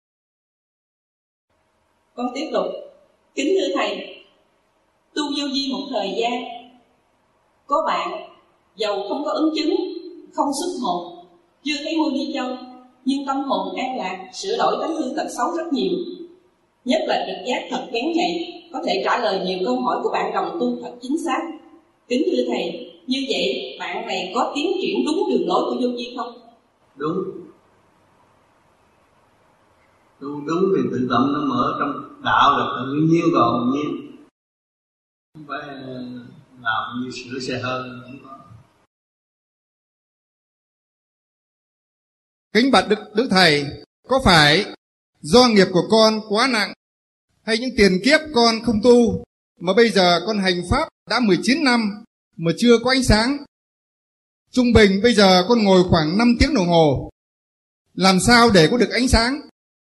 Con tiếp tục. Kính thưa Thầy, tu vô vi một thời gian, có bạn dầu không có ứng chứng, không xuất hồn, chưa thấy mua đi châu, nhưng tâm hồn an lạc, sửa đổi tánh hư tật xấu rất nhiều. Nhất là trực giác thật bén nhạy, có thể trả lời nhiều câu hỏi của bạn đồng tu thật chính xác. Kính thưa Thầy, như vậy bạn này có tiến triển đúng đường lối của vô vi không? Đúng. Tu đúng thì tự động nó mở trong đạo là tự nhiên còn nhiên, không phải làm như sửa xe hơi. Không có. Kính bạch Đức, Đức Thầy, có phải do nghiệp của con quá nặng, hay những tiền kiếp con không tu, mà bây giờ con hành pháp đã mười chín năm mà chưa có ánh sáng? Trung bình bây giờ con ngồi khoảng năm tiếng đồng hồ, làm sao để có được ánh sáng?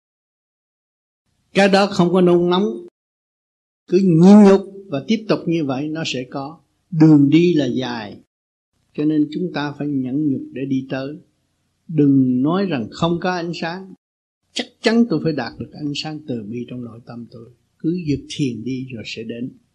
Cái đó không có nôn nóng, cứ nhịn nhục và tiếp tục như vậy nó sẽ có. Đường đi là dài, cho nên chúng ta phải nhẫn nhục để đi tới. Đừng nói rằng không có ánh sáng. Chắc chắn tôi phải đạt được ánh sáng từ bi trong nội tâm tôi. Cứ việc thiền đi rồi sẽ đến.